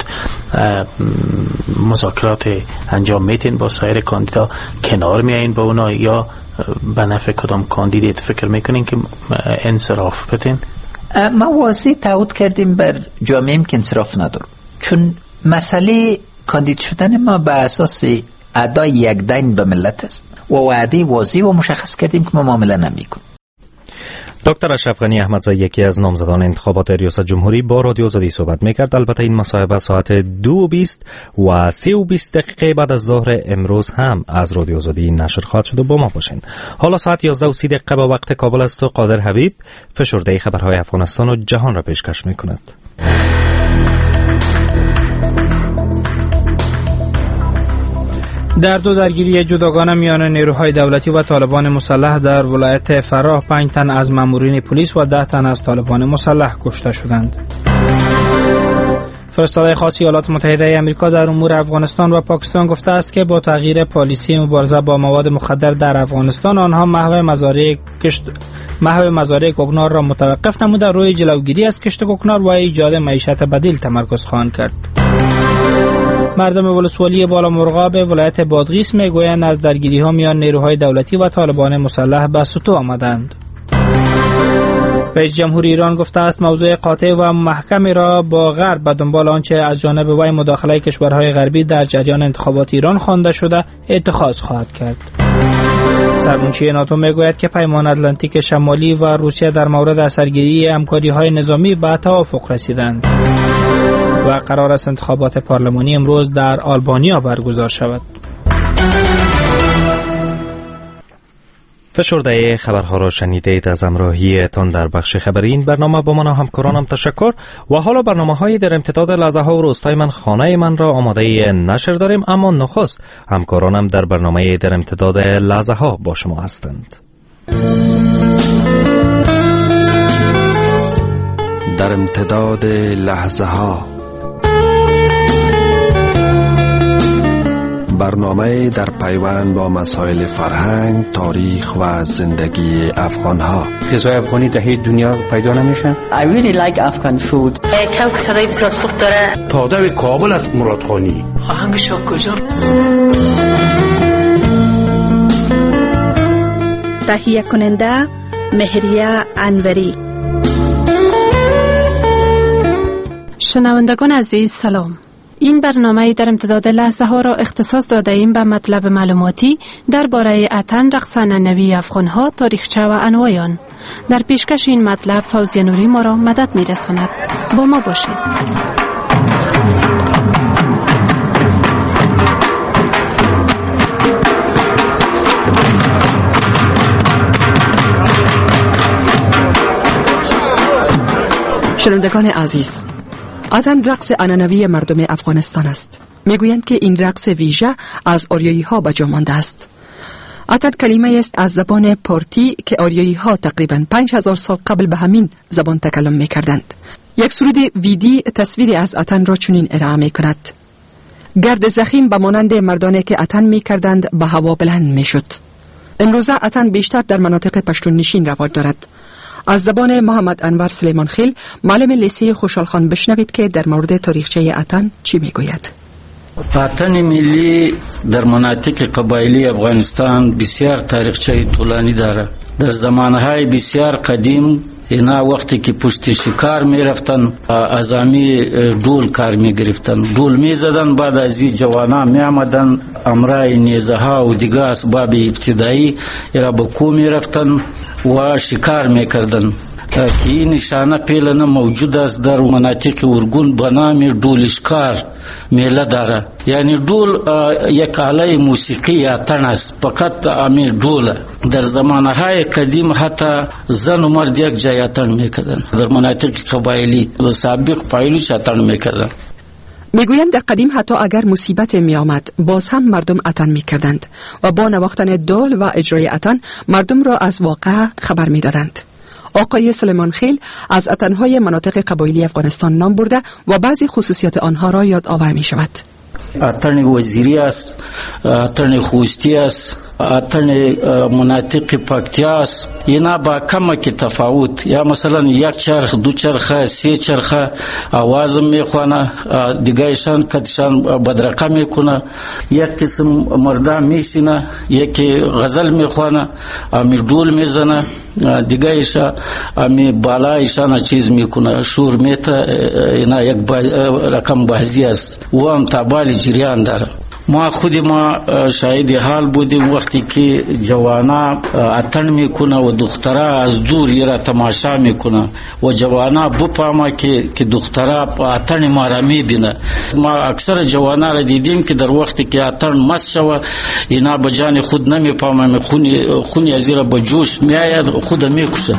مذاکرات انجام میتین با سایر کاندیدا، کنار میایین با اونا یا به نفع کدام کاندیدیت فکر میکنین که انصراف بتین؟ ما واضح تعهد کردیم بر جامعه که انصراف نداره، چون مسئله کاندید شدن ما به اساس ادای یک دین به ملت است و وعده واضح و مشخص کردیم که ما معامله نمی‌کنیم. دکتر اشرف غنی احمدزی، یکی از نامزدان انتخابات ریاست جمهوری، با رادیو آزادی صحبت میکرد. البته این مصاحبه ساعت 2:20 و 3:20 دقیقه بعد از ظهر امروز هم از رادیو آزادی نشر خواهد شد و با ما باشین. حالا ساعت 11:30 دقیقه به وقت کابل است و قادر حبیب فشرده خبرهای افغانستان و جهان را پیشکش میکند. در دو درگیری جداگانه میان نیروهای دولتی و طالبان مسلح در ولایت فراه 5 تن از مامورین پلیس و 10 تن از طالبان مسلح کشته شدند. فرستاده خاص ایالات متحده آمریکا در امور افغانستان و پاکستان گفته است که با تغییر پالیسی مبارزه با مواد مخدر در افغانستان آنها محو مزارع کوکنار را متوقف نموده روی جلوگیری از کشت کوکنار و ایجاد معیشت بدیل تمرکز خواهند کرد. مردم ولسوالی بالا مرغاب ولایت بادغیس میگویند از درگیری ها میان نیروهای دولتی و طالبان مسلح به سطوح آمدند. رئیس جمهور ایران گفته است موضوع قاطع و محکمی را با غرب به دنبال آنچه از جانب وی مداخله کشورهای غربی در جریان انتخابات ایران خوانده شده اتخاذ خواهد کرد. سرمنشی ناتو میگوید که پیمان اتلانتیک شمالی و روسیه در مورد اثرگیری همکاری‌های نظامی به توافق رسیدند و قرار است انتخابات پارلمانی امروز در آلبانیا برگزار شود. فشرده خبرها را شنیدید. از همراهیتان در بخش خبری این برنامه با من و همکارانم تشکر. و حالا برنامه‌های در امتداد لحظه‌ها و روزهای من خانه من را آماده نشر داریم، اما نخست همکارانم در برنامه در امتداد لحظه‌ها با شما هستند. در امتداد لحظه‌ها، برنامه در پیوند با مسائل فرهنگ، تاریخ و زندگی افغان‌ها. غذای افغانی در دنیا پیدا نمیشن. I really like Afghan food. کوک صدای بسیار خوب داره. تاده کابل است مرادخانی. آهنگش کجا؟ تهیه کننده مهریه انوری. شنوندگان عزیز سلام. این برنامه در امتداد لحظه ها را اختصاص داده ایم به مطلب معلوماتی درباره اتن، رقص ننوی افغان ها، تاریخچه و انواع آن. در پیشکش این مطلب فوزیه نوری ما را مدد می رساند. با ما باشید. شنوندگان عزیز، اتن رقص عنعنوی مردم افغانستان است. میگویند که این رقص ویژه از آریایی ها به جا مانده است. اتن کلمه است از زبان پارتی که آریایی ها تقریباً 5000 سال قبل به همین زبان تکلم میکردند. یک سرود ویدی تصویری از اتن را چنین ارائه میکند: گرد زخیم به مانند مردانه که اتن میکردند به هوا بلند میشد. امروزه اتن بیشتر در مناطق پشتون نشین رواج دارد. از زبان محمد انور سلیمان خیل، معلم لیسه خوشحالخان، بشنوید که در مورد تاریخچه اتن چی میگوید. اتن ملی در مناطق قبایلی افغانستان بسیار تاریخچه طولانی داره. در زمانهای بسیار قدیم اینا وقتی که پشت شکار می رفتن ازامی دول کار می گرفتن، دول می زدن، بعد از این جوانا می آمدن امرای نیزه ها و دیگه اسباب ابتدایی را به کو می رفتن و شکار می کردن. که این نشانه پیلنه موجود است در مناطق ارگون به نام ډولشکار میله داره. یعنی ډول یک آله موسیقی اتن است، فقط امی ډول. در زمانه های قدیم حتی زن و مرد یک جای اتن میکردن، در مناطق قبایلی و سابق پایلوچ اتن میکردن. میگویند در قدیم حتی اگر مصیبت می آمد باز هم مردم اتن می کردند و با نواختن دول و اجرای اتن مردم را از واقع خبر می دادند. آقای سلیمان خیل از اتنهای مناطق قبایلی افغانستان نام برده و بعضی خصوصیات آنها را یاد آور می شود. اتن وزیری است، اتن خوستی است، اتن مناطق پکتیا است. اینا با کمک تفاوت، یا مثلا یک چرخ، دو چرخه، سه چرخه آواز میخوانه، دیگهشان کتشان بدرقه میکنه. یک قسم مرده میشینه، یکی غزل میخوانه، امی ډول میزنه، دیگهش امی بالایشان چیز میکنه، شور میته. اینا یک رقم بازی است و هم تابال جریان داره. ما شاهد حال بودیم وقتی که جوانا اتن میکنه و دخترها از دور را تماشا میکنه و جوانا بفهمه که دخترها اتن ما را میبینه. ما اکثر جوانا را دیدیم که در وقتی که اتن مست شوه اینا به جان خود نمیفهمه، خونی از را به جوش میآید، خود میکشه.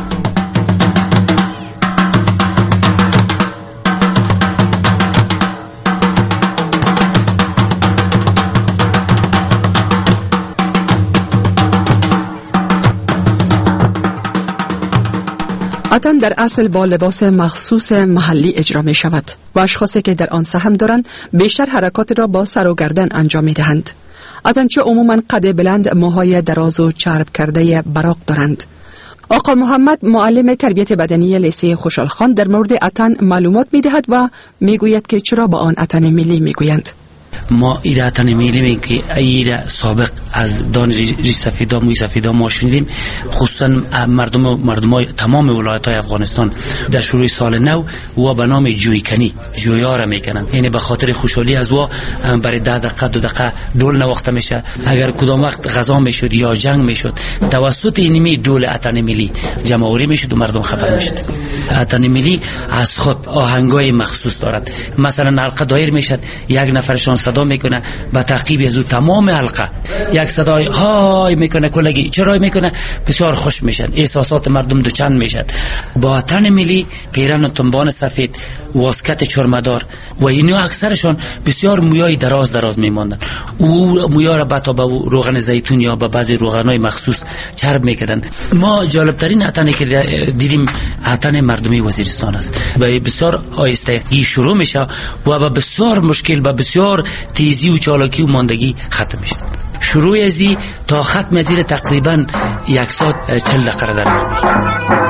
اتن در اصل با لباس مخصوص محلی اجرا می شود و اشخاصی که در آن سهم دارند بیشتر حرکات را با سر و گردن انجام می دهند. اتنچه عموما قد بلند، موهای دراز و چرب کرده براق دارند. آقا محمد معلم تربیت بدنی لیسه خوشحالخان در مورد اتن معلومات می دهد و می گوید که چرا با آن اتن ملی می گویند. ما ایره اتن ملی میگیم که ایره سابق از دان ریش سفیدا، موی سفیدا ما شنیدیم. خصوصا مردم تمام ولایت های افغانستان در شروع سال نو و به نام جویکنی جویا را میکنند. یعنی به خاطر خوشحالی از وا برای 10 دقیقه 2 دقیقه ډول نواخته میشه. اگر کدام وقت غذا میشد یا جنگ میشد توسط اینمی ډول اتن ملی جمع آوری میشد و مردم خبر میشد. اتن ملی از خود آهنگای مخصوص دارد. مثلا حلقه دایر میشد، یک نفرشان صدا میکنه، به تعقیب از او تمام حلقه یک صدای های میکنه، کلگی چرا میکنه، بسیار خوش میشن، احساسات مردم دوچند میشد. با اتن ملی پیرن تنبان سفید، واسکت چرمدار و اینا اکثرشان بسیار مویای دراز میماندن. او مویا را بعد با روغن زیتون یا با بعضی روغنای مخصوص چرب میکردند. ما جالبترین اتنی که دیدیم اتن مردمی وزیرستان است. بسیار آهستگی شروع میشه و با بسیار مشکل و بسیار تیزی و چالاکی و ماندگی ختم میشه. شروع ازی تا ختم ازی تقریبا 1 ساعت 40 دقیقه در میشه.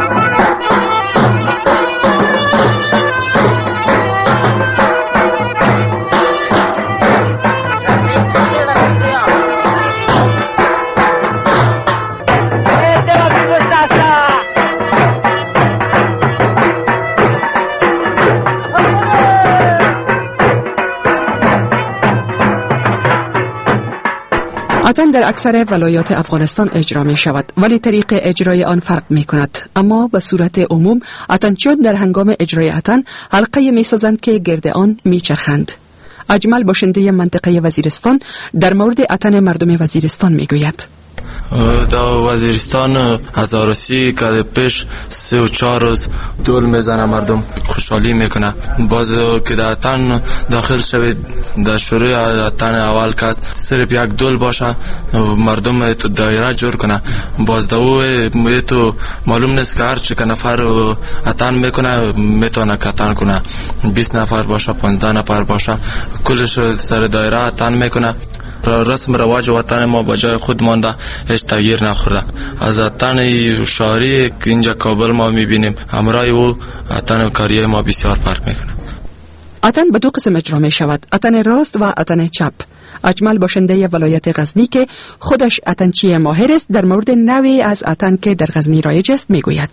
اتن در اکثر ولایات افغانستان اجرا می شود ولی طریق اجرای آن فرق می کند. اما به صورت عموم اتنچیان در هنگام اجرای اتن حلقه می سازند که گرد آن می چرخند. اجمل باشنده منطقه وزیرستان در مورد اتن مردم وزیرستان می گوید. در وزیرستان از عروسی که پیش 3 و 4 روز دول میزنه، مردم خوشحالی میکنه. باز که در اتن داخل شوید در شروع اتن اول که صرف یک دول باشه مردم تو دایره جور کنه. باز دو تو معلوم نیست که هر چی که نفر اتن میکنه میتونه که اتن کنه. 20 نفر باشه 15 نفر باشه کلش سر دایره اتن میکنه. رسم رواج وطن ما با جای خود مانده، هیچ تغییر نخورده. از اتن شهری که اینجا کابل ما میبینیم همراه او اتن کاری ما بسیار فرق میکنه. اتن به 2 قسم اجرا می شود، اتن راست و اتن چپ. اجمل باشنده ولایت غزنی که خودش اتنچی ماهر است در مورد نوعی از اتن که در غزنی رایج است میگوید.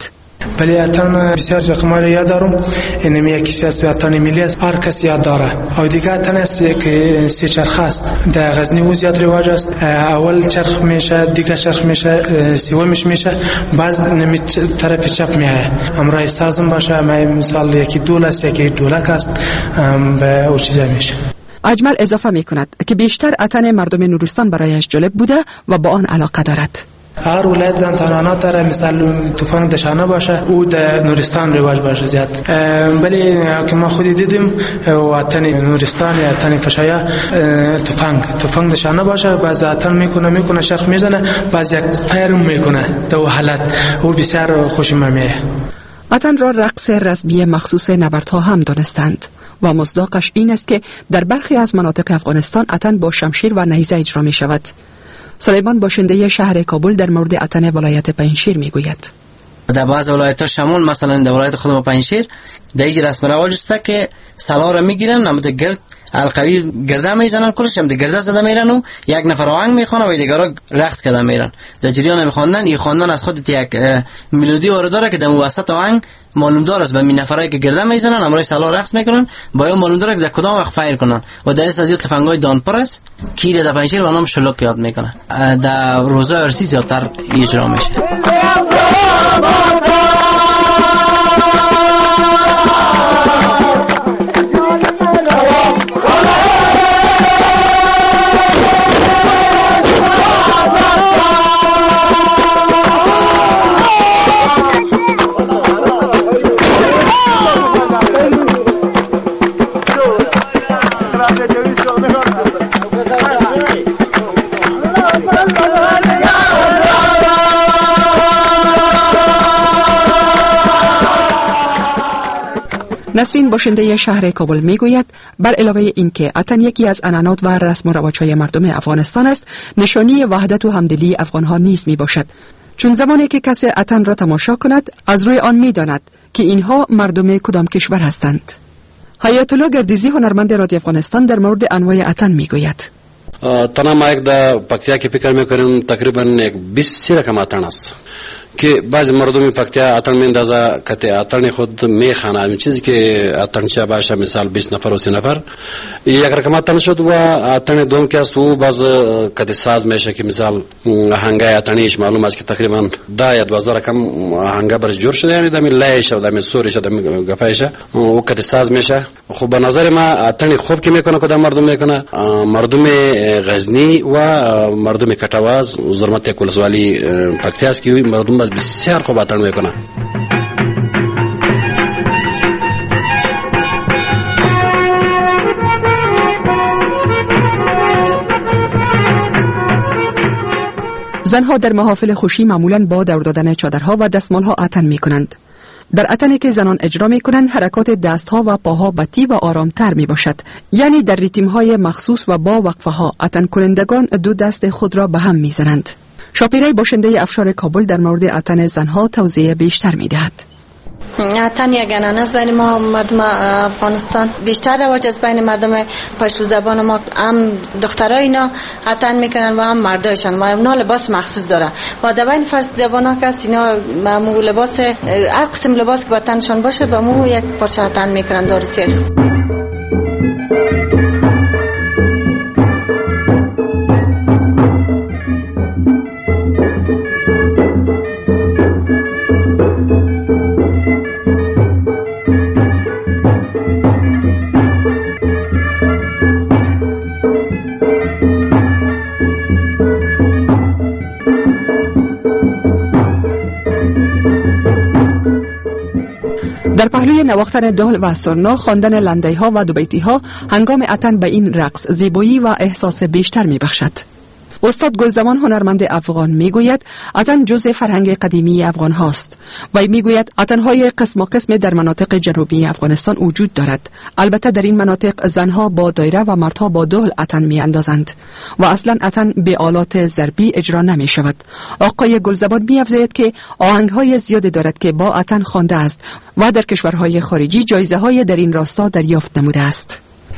ولی اتن بسیار رقم رو یاد دارم. اینم یکیش از اتن ملی است، هر کسی یاد داره. و دیگه اتن است که سه چرخ است. در غزنی و زیاد رواج است. اول چرخ میشه، دیگه چرخ میشه، سومش میشه، بعض نمی طرف چپ میه. امرای سازم باشه، مثال یکی دول است، یکی دولک است و او چیزا میشه. اجمل اضافه میکند که بیشتر اتن مردم نورستان برایش جالب بوده و با آن علاقه دارد. هر ولایت زنتانانات داره، مثلا تفنگ دشانه باشه او در نورستان رواج باشه زیاد. ولی که ما خودی دیدیم وطن نورستان یا وطن فشایا تفنگ دشانه باشه، بعض اتن میکنه شرخ میزنه، بعض یک پیرم میکنه. تو حالت او بسیار خوشم میاد. اتن را رقص رسمی مخصوص نبردها هم دانستند و مصداقش این است که در برخی از مناطق افغانستان اتن با شمشیر و نیزه اجرا می شود. سلیمان باشنده شهر کابل در مورد اتن ولایت پنجشیر می گوید. در بعض ولایت‌ها شمال، مثلا در ولایت خودم پنجشیر، در این رسم رواج است که سلا را میگیرن، نمود گرد القوی گرده میزنن، کلش هم گرده زده میرن و یک نفر آهنگ میخوانه و دیگرا رقص کرده میرن. در جریان میخواندن این خواندن از خودت یک ملودی وارد داره که در وسط آهنگ معلوم داره است به می نفرایی که گرده میزنن امروی سلا رقص میکنن، با اون معلوم داره که در کدام وقت فایر کنن و در از این تفنگای دانپر است که در پنجشیر و نام شلوک یاد میکنن. در روزای عرسی زیادتر اجرا میشه. نسرین باشنده شهر کابل میگوید بر علاوه اینکه اتن یکی از عنعنات و رسم و رواج‌های مردم افغانستان است، نشانی وحدت و همدلی افغان‌ها نیز میباشد، چون زمانی که کسی اتن را تماشا کند از روی آن میداند که اینها مردم کدام کشور هستند. حیات الله گردیزی هنرمند رادیو افغانستان در مورد انواع اتن میگوید. تنها ما یک در پکتیا که فکر میکنیم تقریبا 20 رقم اتن است که بعض مردم پکتیا اتن میندازه که اتن خود میخوانه، این چیزی که اتن چه باشه مثال 20 نفر و 30 نفر یک رقم اتن شد و اتن دوم که است و باز که ساز میشه که مثال آهنگای اتنیش معلوم است که تقریبا 10 یا 12 رقم آهنگ برش جور شده، یعنی دمی لایش و دمی سورش و دمی گفایش و که ساز میشه. خب به نظر ما اتن خوب که میکنه کدام مردم میکنه، مردم غزنی و مردم کټواز زرمت کولسوالی پکتیا است که مردم بسیار خوب اتن میکنه. زنها در محافل خوشی معمولاً با دور دادن چادرها و دستمالها اتن میکنند. در اتنی که زنان اجرا میکنند حرکات دستها و پاها بطی و آرامتر می باشد، یعنی در ریتم‌های مخصوص و با وقفه ها اتن کنندگان دو دست خود را به هم میزنند. شاپیرای باشنده افشار کابل در مورد اتن زنها توضیح بیشتر میدهد. اتن یک عنعنه است بین ما مردم افغانستان، بیشتر رواج است بین مردم پشتو زبان ما. هم دخترای اینا اتن میکنن و هم مردایشان و اونا لباس مخصوص داره و در بین فارسی زبان ها که است اینا مو لباس هر قسم لباس که با تنشان باشه با مو یک پارچه اتن میکنن دارسیل. در پهلوی نواختن دهل و سرنا، خواندن لندی‌ها و دوبیتی‌ها هنگام اتن به این رقص زیبایی و احساس بیشتر می‌بخشد. استاد گلزمان هنرمند افغان میگوید اتن جزء فرهنگ قدیمی افغان هاست و میگوید اتن‌های قسم قسم در مناطق جنوبی افغانستان وجود دارد. البته در این مناطق زنها با دایره و مردها با دهل اتن میاندازند و اصلا اتن به آلات ضربی اجرا نمی شود. آقای گلزمان می‌افزاید که آهنگ‌های زیادی دارد که با اتن خوانده است و در کشورهای خارجی جایزه‌های در این راستا دریافت نموده است.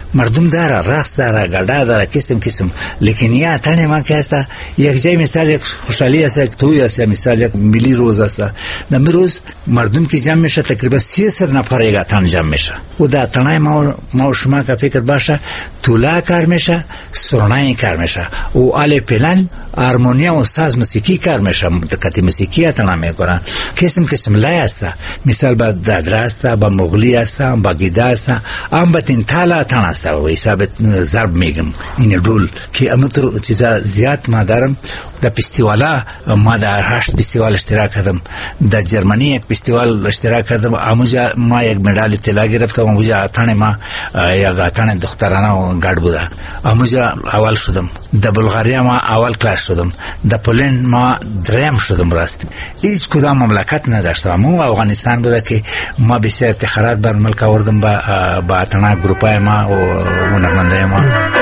مردم داره، رقص داره، گرده داره، قسم، لیکن یه اتن ما که هست یک جای مثال یک خوشحالی است، یک توی است، مثال یک ملی روز است. در روز مردم که جمع میشه تقریبا 300 نفر یک اتن جمع میشه و در اتنای ما و شما که فکر باشه طوله کار میشه، سرنای کار میشه و آل پلن هارمونیا و ساز موسیقی کار میشه، دقت موسیقی اتنا میکنن، قسم لای است، مثال با دادر است، با مغلی است، با گیده است، ام با تنتالا اتنا است و حساب ضرب میگم این دول که امتر چیزا زیاد ما دارم. در فستیوالا ما در 8 فستیوال اشتراک کردم، در جرمنی یک فستیوال اشتراک کردم، اموجا ما یک مدال طلا گرفتم، اموجا اتن ما یک اتن دخترانه گرد بوده، اموجا اول شدم، در بلغاریا ما اول کلاس شدم، در پولند ما دریم شدم. راست هیچ کدام مملکت نداشتم، مو افغانستان بوده که ما بسیار افتخارات بر ملک آوردم با اتنا گروپای ما و هنرمندای ما.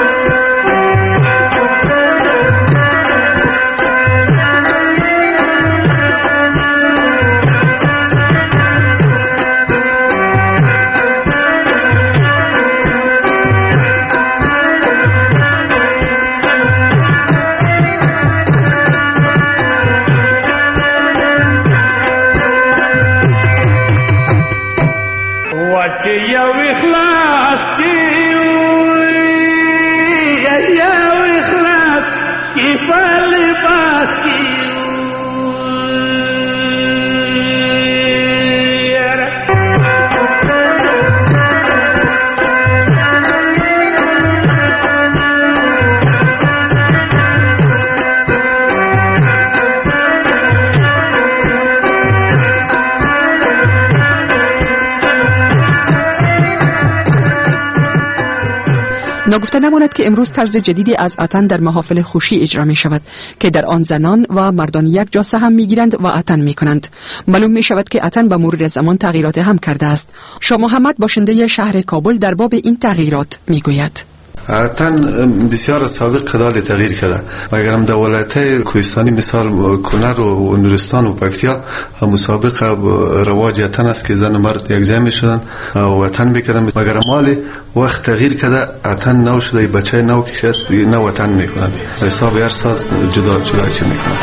نگفته نماند که امروز طرز جدیدی از اتن در محافل خوشی اجرا می شود که در آن زنان و مردان یک جا سهم می گیرند و اتن می کنند. معلوم می شود که اتن با مرور زمان تغییرات هم کرده است. شاه محمد باشنده شهر کابل در باب این تغییرات می گوید. اتن بسیار سابق قدال تغییر کرده و اگرم در ولایت‌های کوهستانی مثال کنر و نورستان و پکتیا مسابق رواج اتن است که زن و مرد یک جمع شدن و اتن میکردن، مگر مال وقت تغییر کرده اتن نو شده، بچه نو که هست نو اتن میکنند، حساب هر ساز جدا چه میکنند.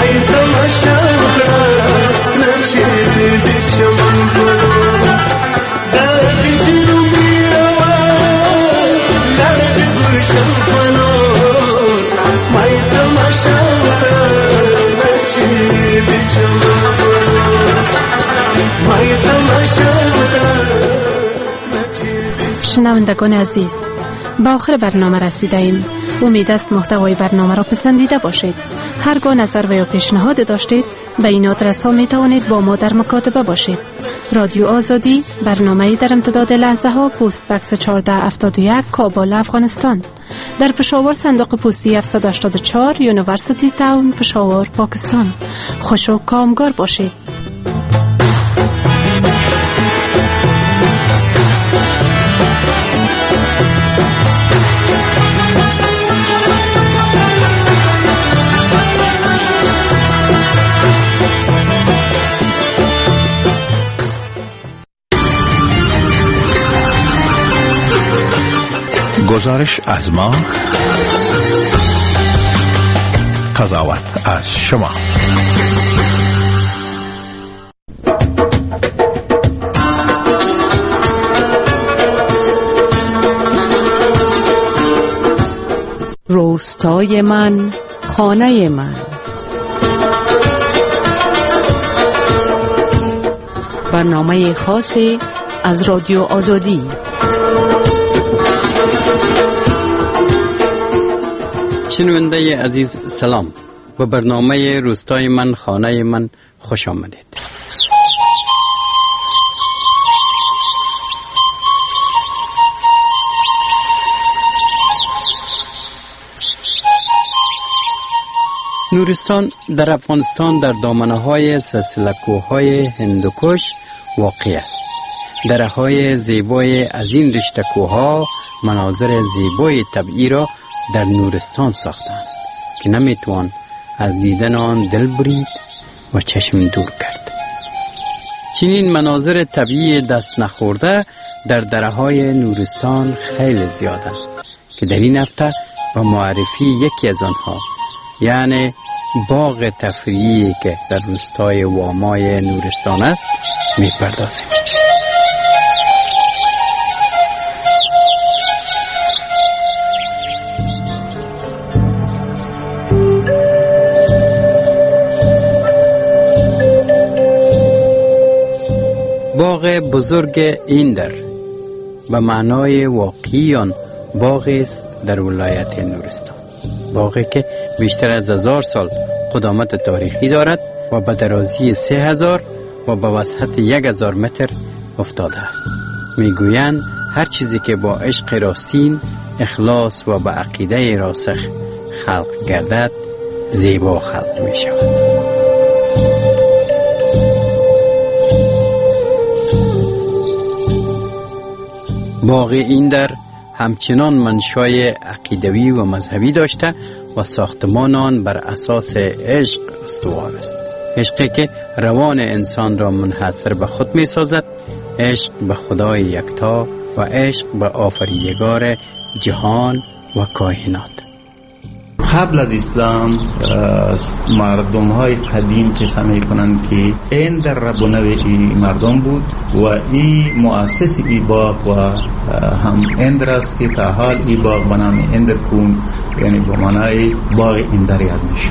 شنوندگان عزیز، به آخر برنامه رسیده ایم. امید است محتوای برنامه را پسندیده باشید. هرگاه نظر و یا پیشنهاد داشتید به این آدرس ها می توانید با ما در مکاتبه باشید. رادیو آزادی، برنامه‌ای در امتداد لحظه ها، پست بکس 1471 کابل افغانستان. در پشاور صندوق پستی 784 یونیورسیتی تاون پشاور پاکستان. خوش و کامگار باشید. گزارش از ما، قضاوت از شما. روستای من، خانه من. برنامه خاصی از رادیو آزادی. شنونده عزیز سلام، به برنامه روستای من خانه من خوش آمدید. نورستان در افغانستان در دامنه‌های سلسله کوه‌های هندوکش واقع است. دره‌های زیبای از این رشته کوه‌ها مناظر زیبای طبیعی را در نورستان ساختند که نمیتوان از دیدن آن دل برید و چشم دور کرد. چنین مناظر طبیعی دست نخورده در دره‌های نورستان خیلی زیادند که در این هفته با معرفی یکی از آنها، یعنی باغ تفریحی که در روستای وامای نورستان است، می‌پردازیم. باغ بزرگ ایندر به معنای واقعی آن باغی است در ولایت نورستان. باغی که بیشتر از 1000 سال قدامت تاریخی دارد و به درازی 3000 و به وسعت 1000 متر افتاده است. میگویند هر چیزی که با عشق راستین، اخلاص و به عقیده راسخ خلق گردد زیبا خلق می شود. باغ ایندر همچنان منشای عقیدوی و مذهبی داشته و ساختمان آن بر اساس عشق استوار است. عشقی که روان انسان را منحصر به خود می سازد، عشق به خدای یکتا و عشق به آفریدگار جهان و کائنات. قبل از اسلام مردم های قدیم قصه می کنند که ایندر ربونه ای مردم بود و ای مؤسس ای باغ و هم ایندر است که تا حال ای باغ به نام ایندر کون، یعنی به معنای باغ ایندر یاد میشه.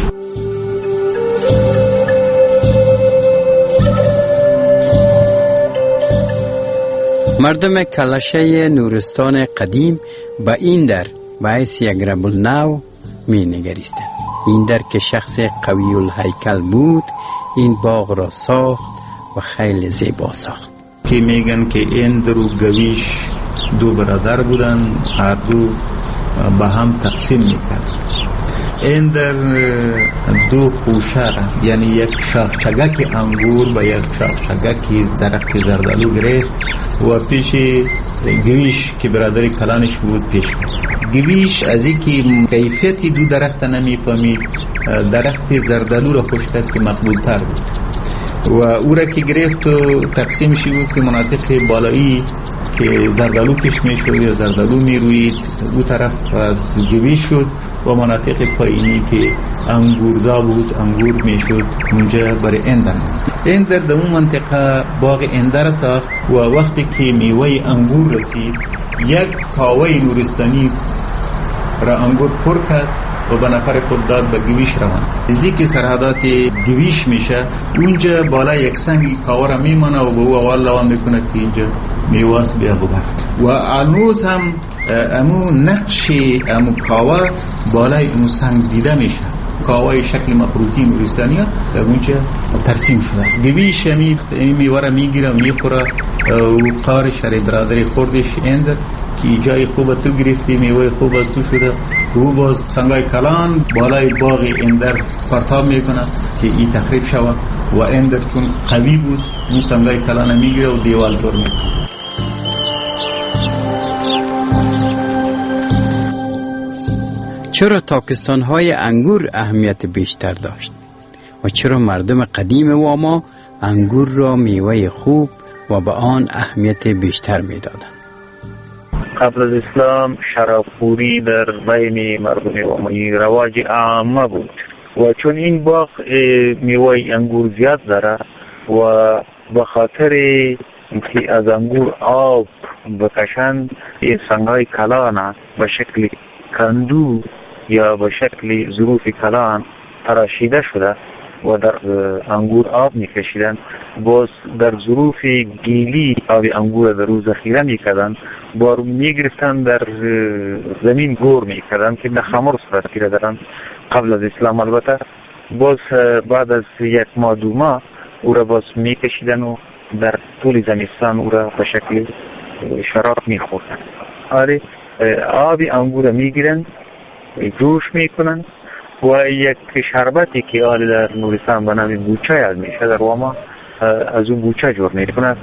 مردم کلشه نورستان قدیم به ایندر به حیث یک رب النو می نگریستند. ایندر که شخص قوی الهیکل بود، این باغ را ساخت و خیلی زیبا ساخت. که میگن که ایندر و گویش دو برادر بودن، هر دو به هم تقسیم میکرد. ایندر دو خوشه، یعنی یک شاخچگک انگور و یک شاخچگک درخت زردالو گرفت و پیش گویش که برادر کلانش بود پیش گویش از اینکه کیفیتی دو درخت نمیفهمید، درخت زردالو را خوش کرد که مقبول تر بود و او را که گرفت و تقسیمش بود که مناطق بالایی که زردالو کش میشد یا زردالو میروید او طرف از گویش شد و مناطق پایینی که انگورزا بود انگور میشد اونجا برای ایندر در اون منطقه باغ ایندر ساخت و وقتی که میوه انگور رسید یک کاوه نورستانی را انگور پر کرد و به نفر خود داد به گویش روان. نزدیک سرحدات گویش میشه، اونجا بالا یک سنگ کاوه را میمانه و به او اول روان میکنه که اینجا میواس بیا ببر و هنوز هم امو نقش امو کاوه بالای امو سنگ دیده میشه. کاوه شکل مخروطی نورستانی در اونجا ترسیم شده است. گویش این میوه را میگیره میخوره و قار شر برادر خوردش ایندر که جای خوب تو گرفتی، میوه خوب از تو شده، او باز سنگای کلان بالای باغ ایندر پرتاب میکنه که این تخریب شود و ایندر چون قوی بود اون سنگای کلان میگیره و دیوال دور میکنه. چرا تاکستان‌های انگور اهمیت بیشتر داشت و چرا مردم قدیم واما انگور را میوه خوب و به آن اهمیت بیشتر می‌دادند؟ قبل از اسلام شرابخوری در بین مردم وامایی رواج عامه بود و چون این باغ میوه انگور زیاد داره و به خاطر که از انگور آب بکشند سنگای کلان به شکل کندو یا به شکل ظروف کلان تراشیده شده و در انگور آب میکشیدن، باز در ظروف گیلی آب انگور در روز ذخیره میکردن، بارو میگرفتن در زمین گور میکردن که به خمر صورت گیره دارن. قبل از اسلام البته باز بعد از یک ماه دو ماه او را باز میکشیدن و در طول زمستان او را به شکل شراب میخوردن. آره آب انگور میگیرن جوش میکنن و یک شربتی که آل در نورستان به نام بوچه یاد میشه در واما از اون بوچه جور میکنن.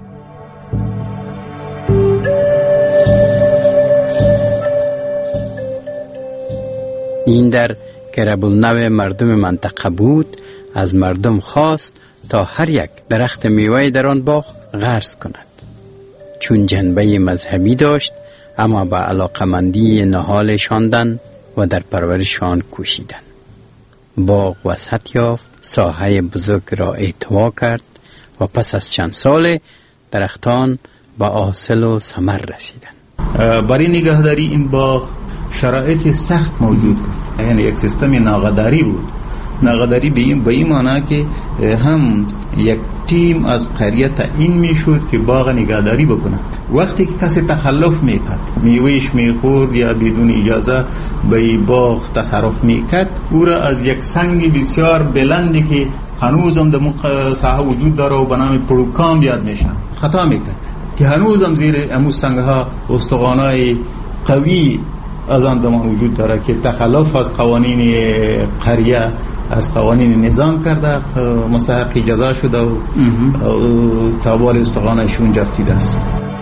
ایندر که رب النو مردم منطقه بود از مردم خواست تا هر یک درخت میوه در آن باغ غرس کند، چون جنبه مذهبی داشت، اما با علاقمندی نهال شاندن و در پرورشان کوشیدن. باغ وسعت یافت، ساحه بزرگ را احتوا کرد و پس از چند سال درختان به حاصل و ثمر رسیدند. برای نگهداری این باغ شرایط سخت موجود بود، یعنی یک سیستم ناغه‌داری بود. ناغه‌داری به این معنی که هم یک تیم از قریه تعیین میشد که باغ نگهداری بکنه. وقتی که کسی تخلف میکرد، میوهش میخورد یا بدون اجازه به باغ تصرف میکرد، او را از یک سنگ بسیار بلندی که هنوزم در ساحه وجود داره و به نام پروکام یاد میشه خطا میکرد، که هنوزم زیر امو سنگها استخوانای قوی از آن زمان وجود داره که تخلف از قوانین قریه، از قوانین نظام کرده، مستحق جزا شده و تابال استخوانشون جفتیده است.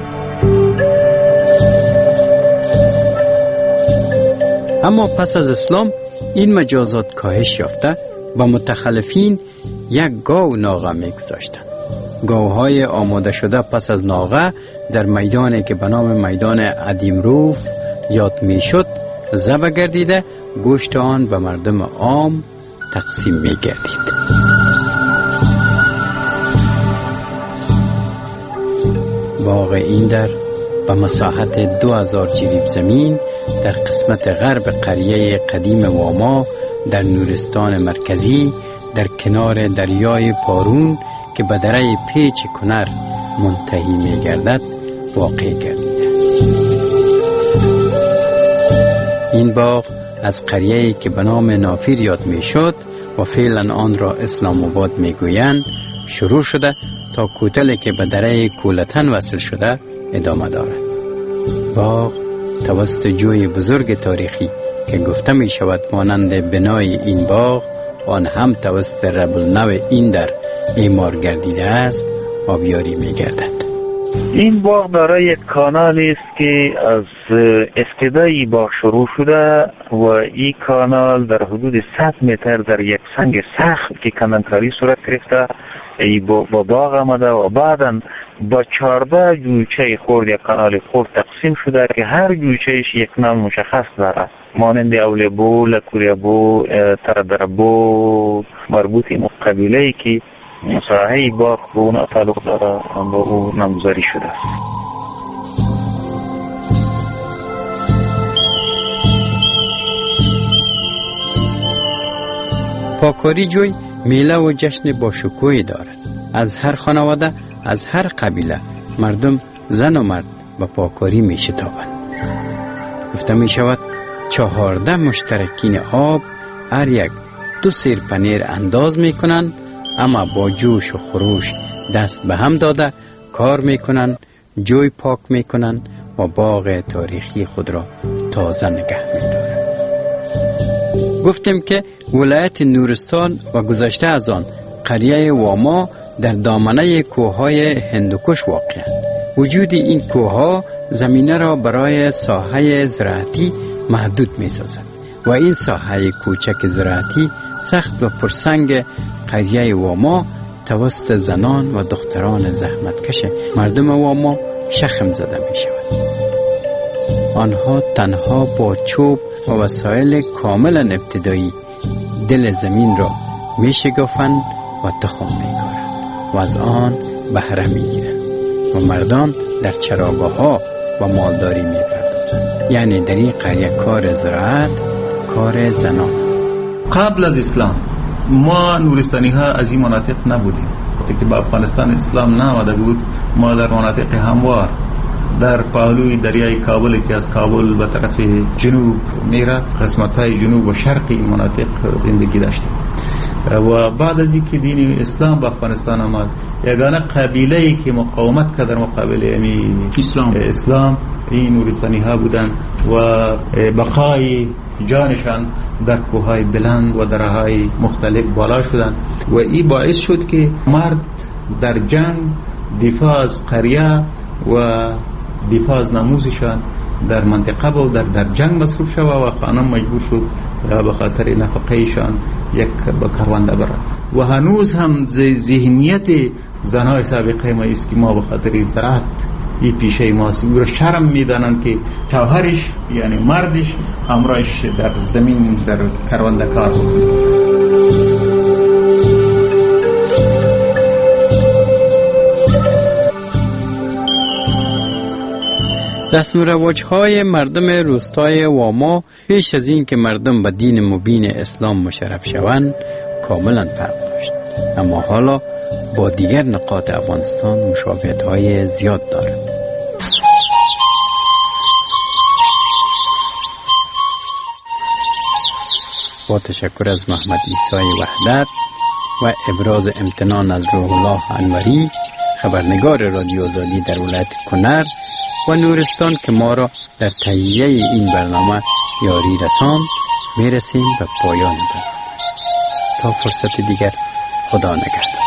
اما پس از اسلام این مجازات کاهش یافته و متخلفین یک گاو ناقه میگذاشتند. گاوهای آماده شده پس از ناقه در میدانی که به نام میدان ادیمروف یاد میشد ذبح گردیده، گوشت آن به مردم عام تقسیم میگردید. باغ ایندر به مساحت 2000 جریب زمین در قسمت غرب قریه قدیم واما در نورستان مرکزی در کنار دریای پارون که به دره پیچ کنر منتهی می گردد واقع گردیده است. این باغ از قریه‌ای که به نام نافیر یاد می شد و فعلا آن را اسلام آباد می گویند شروع شده تا کوتل که به دره کولتن وصل شده ادامه دارد. باغ توسط جوی بزرگ تاریخی که گفته می شود مانند بنای این باغ آن هم توسط رب‌النو ایندر اعمار گردیده است آبیاری می گردد. این باغ دارای یک کانالی است که از ابتدای باغ شروع شده و این کانال در حدود 100 متر در یک سنگ سخت که کندنکاری صورت گرفته با باغ آمده و بعداً با 14 جویچه خورد یا کانال خورد تقسیم شده که هر جویچهش یک نام مشخص داره، مانند اولیبو، لکوریابو، تردربو، مربوط این قبیله‌ای که ساحه باغ به اون تعلق داره با او نامگذاری شده است. پاکاری جوی میله و جشن باشکوهی دارد. از هر خانواده، از هر قبیله مردم زن و مرد به پاکاری می شتابند. گفته می شود 14 مشترکین آب هر یک 2 سیر پنیر انداز می کنند، اما با جوش و خروش دست به هم داده کار می کنند، جوی پاک می کنند و باغ تاریخی خود را تازه نگه می دارند. گفتیم که ولایت نورستان و گذشته از آن قریه واما در دامنه کوههای هندوکش واقع. وجود این کوهها زمینه را برای ساحه زراعتی محدود می سازد و این ساحه کوچک زراعتی سخت و پرسنگ قریه واما توسط زنان و دختران زحمتکش مردم واما شخم زده می شود. آنها تنها با چوب و وسایل کاملا ابتدایی دل زمین را می شکافند و تخم می کارند و از آن بهره می گیرند و مردان در چراگاه‌ها و مالداری می پردازند. یعنی در این قریه کار زراعت کار زنان است. قبل از اسلام ما نورستانی ها از این مناطق نبودیم. وقتی که به افغانستان اسلام نامده بود ما در مناطق هموار در پهلوی دریای کابل که از کابل به طرف جنوب میره، قسمت های جنوب و شرق این مناطق زندگی داشتیم. و بعد از اینکه دین اسلام به افغانستان آمد یگانه قبیله‌ای که مقاومت کرد در مقابل اسلام این نورستانی ها بودند و بقای جانشان در کوههای بلند و دره‌های مختلف بالا شدند و این باعث شد که مرد در جنگ دفاع از قریه و دفاع از ناموسشان در منطقه و در جنگ مصروف شد و خانم مجبور شد به خاطر نفقهشان یک کارونده برد و هنوز هم ذهنیت زنای سابقه ما است که ما به خاطر زراعت این پیشه ماست. او را شرم میدانند که شوهرش یعنی مردش همراهش در زمین در کرونده کار بکنه. رسم و رواج‌های مردم روستای واما پیش از این که مردم به دین مبین اسلام مشرف شوند کاملا فرق داشت، اما حالا با دیگر نقاط افغانستان مشابهت‌های زیاد دارد. با تشکر از محمد عیسی وحدت و ابراز امتنان از روح الله انوری، خبرنگار رادیو آزادی در ولایت کنر و نورستان که ما را در تهیه این برنامه یاری رساند، میرسیم به پایان برنامه. تا فرصت دیگر، خدا نگهدار.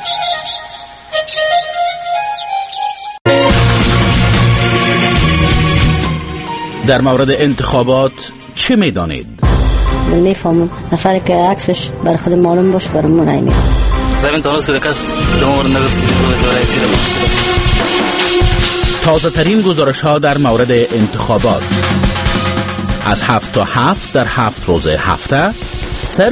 در مورد انتخابات چه میدانید؟ میفهمم نفری که عکسش بر خود معلوم باشه برامون رای میده. ببین تا که کس دمور نگرفت که تو چی تازه ترین گزارش ها در مورد انتخابات از 7 تا 7 در 7 روز هفته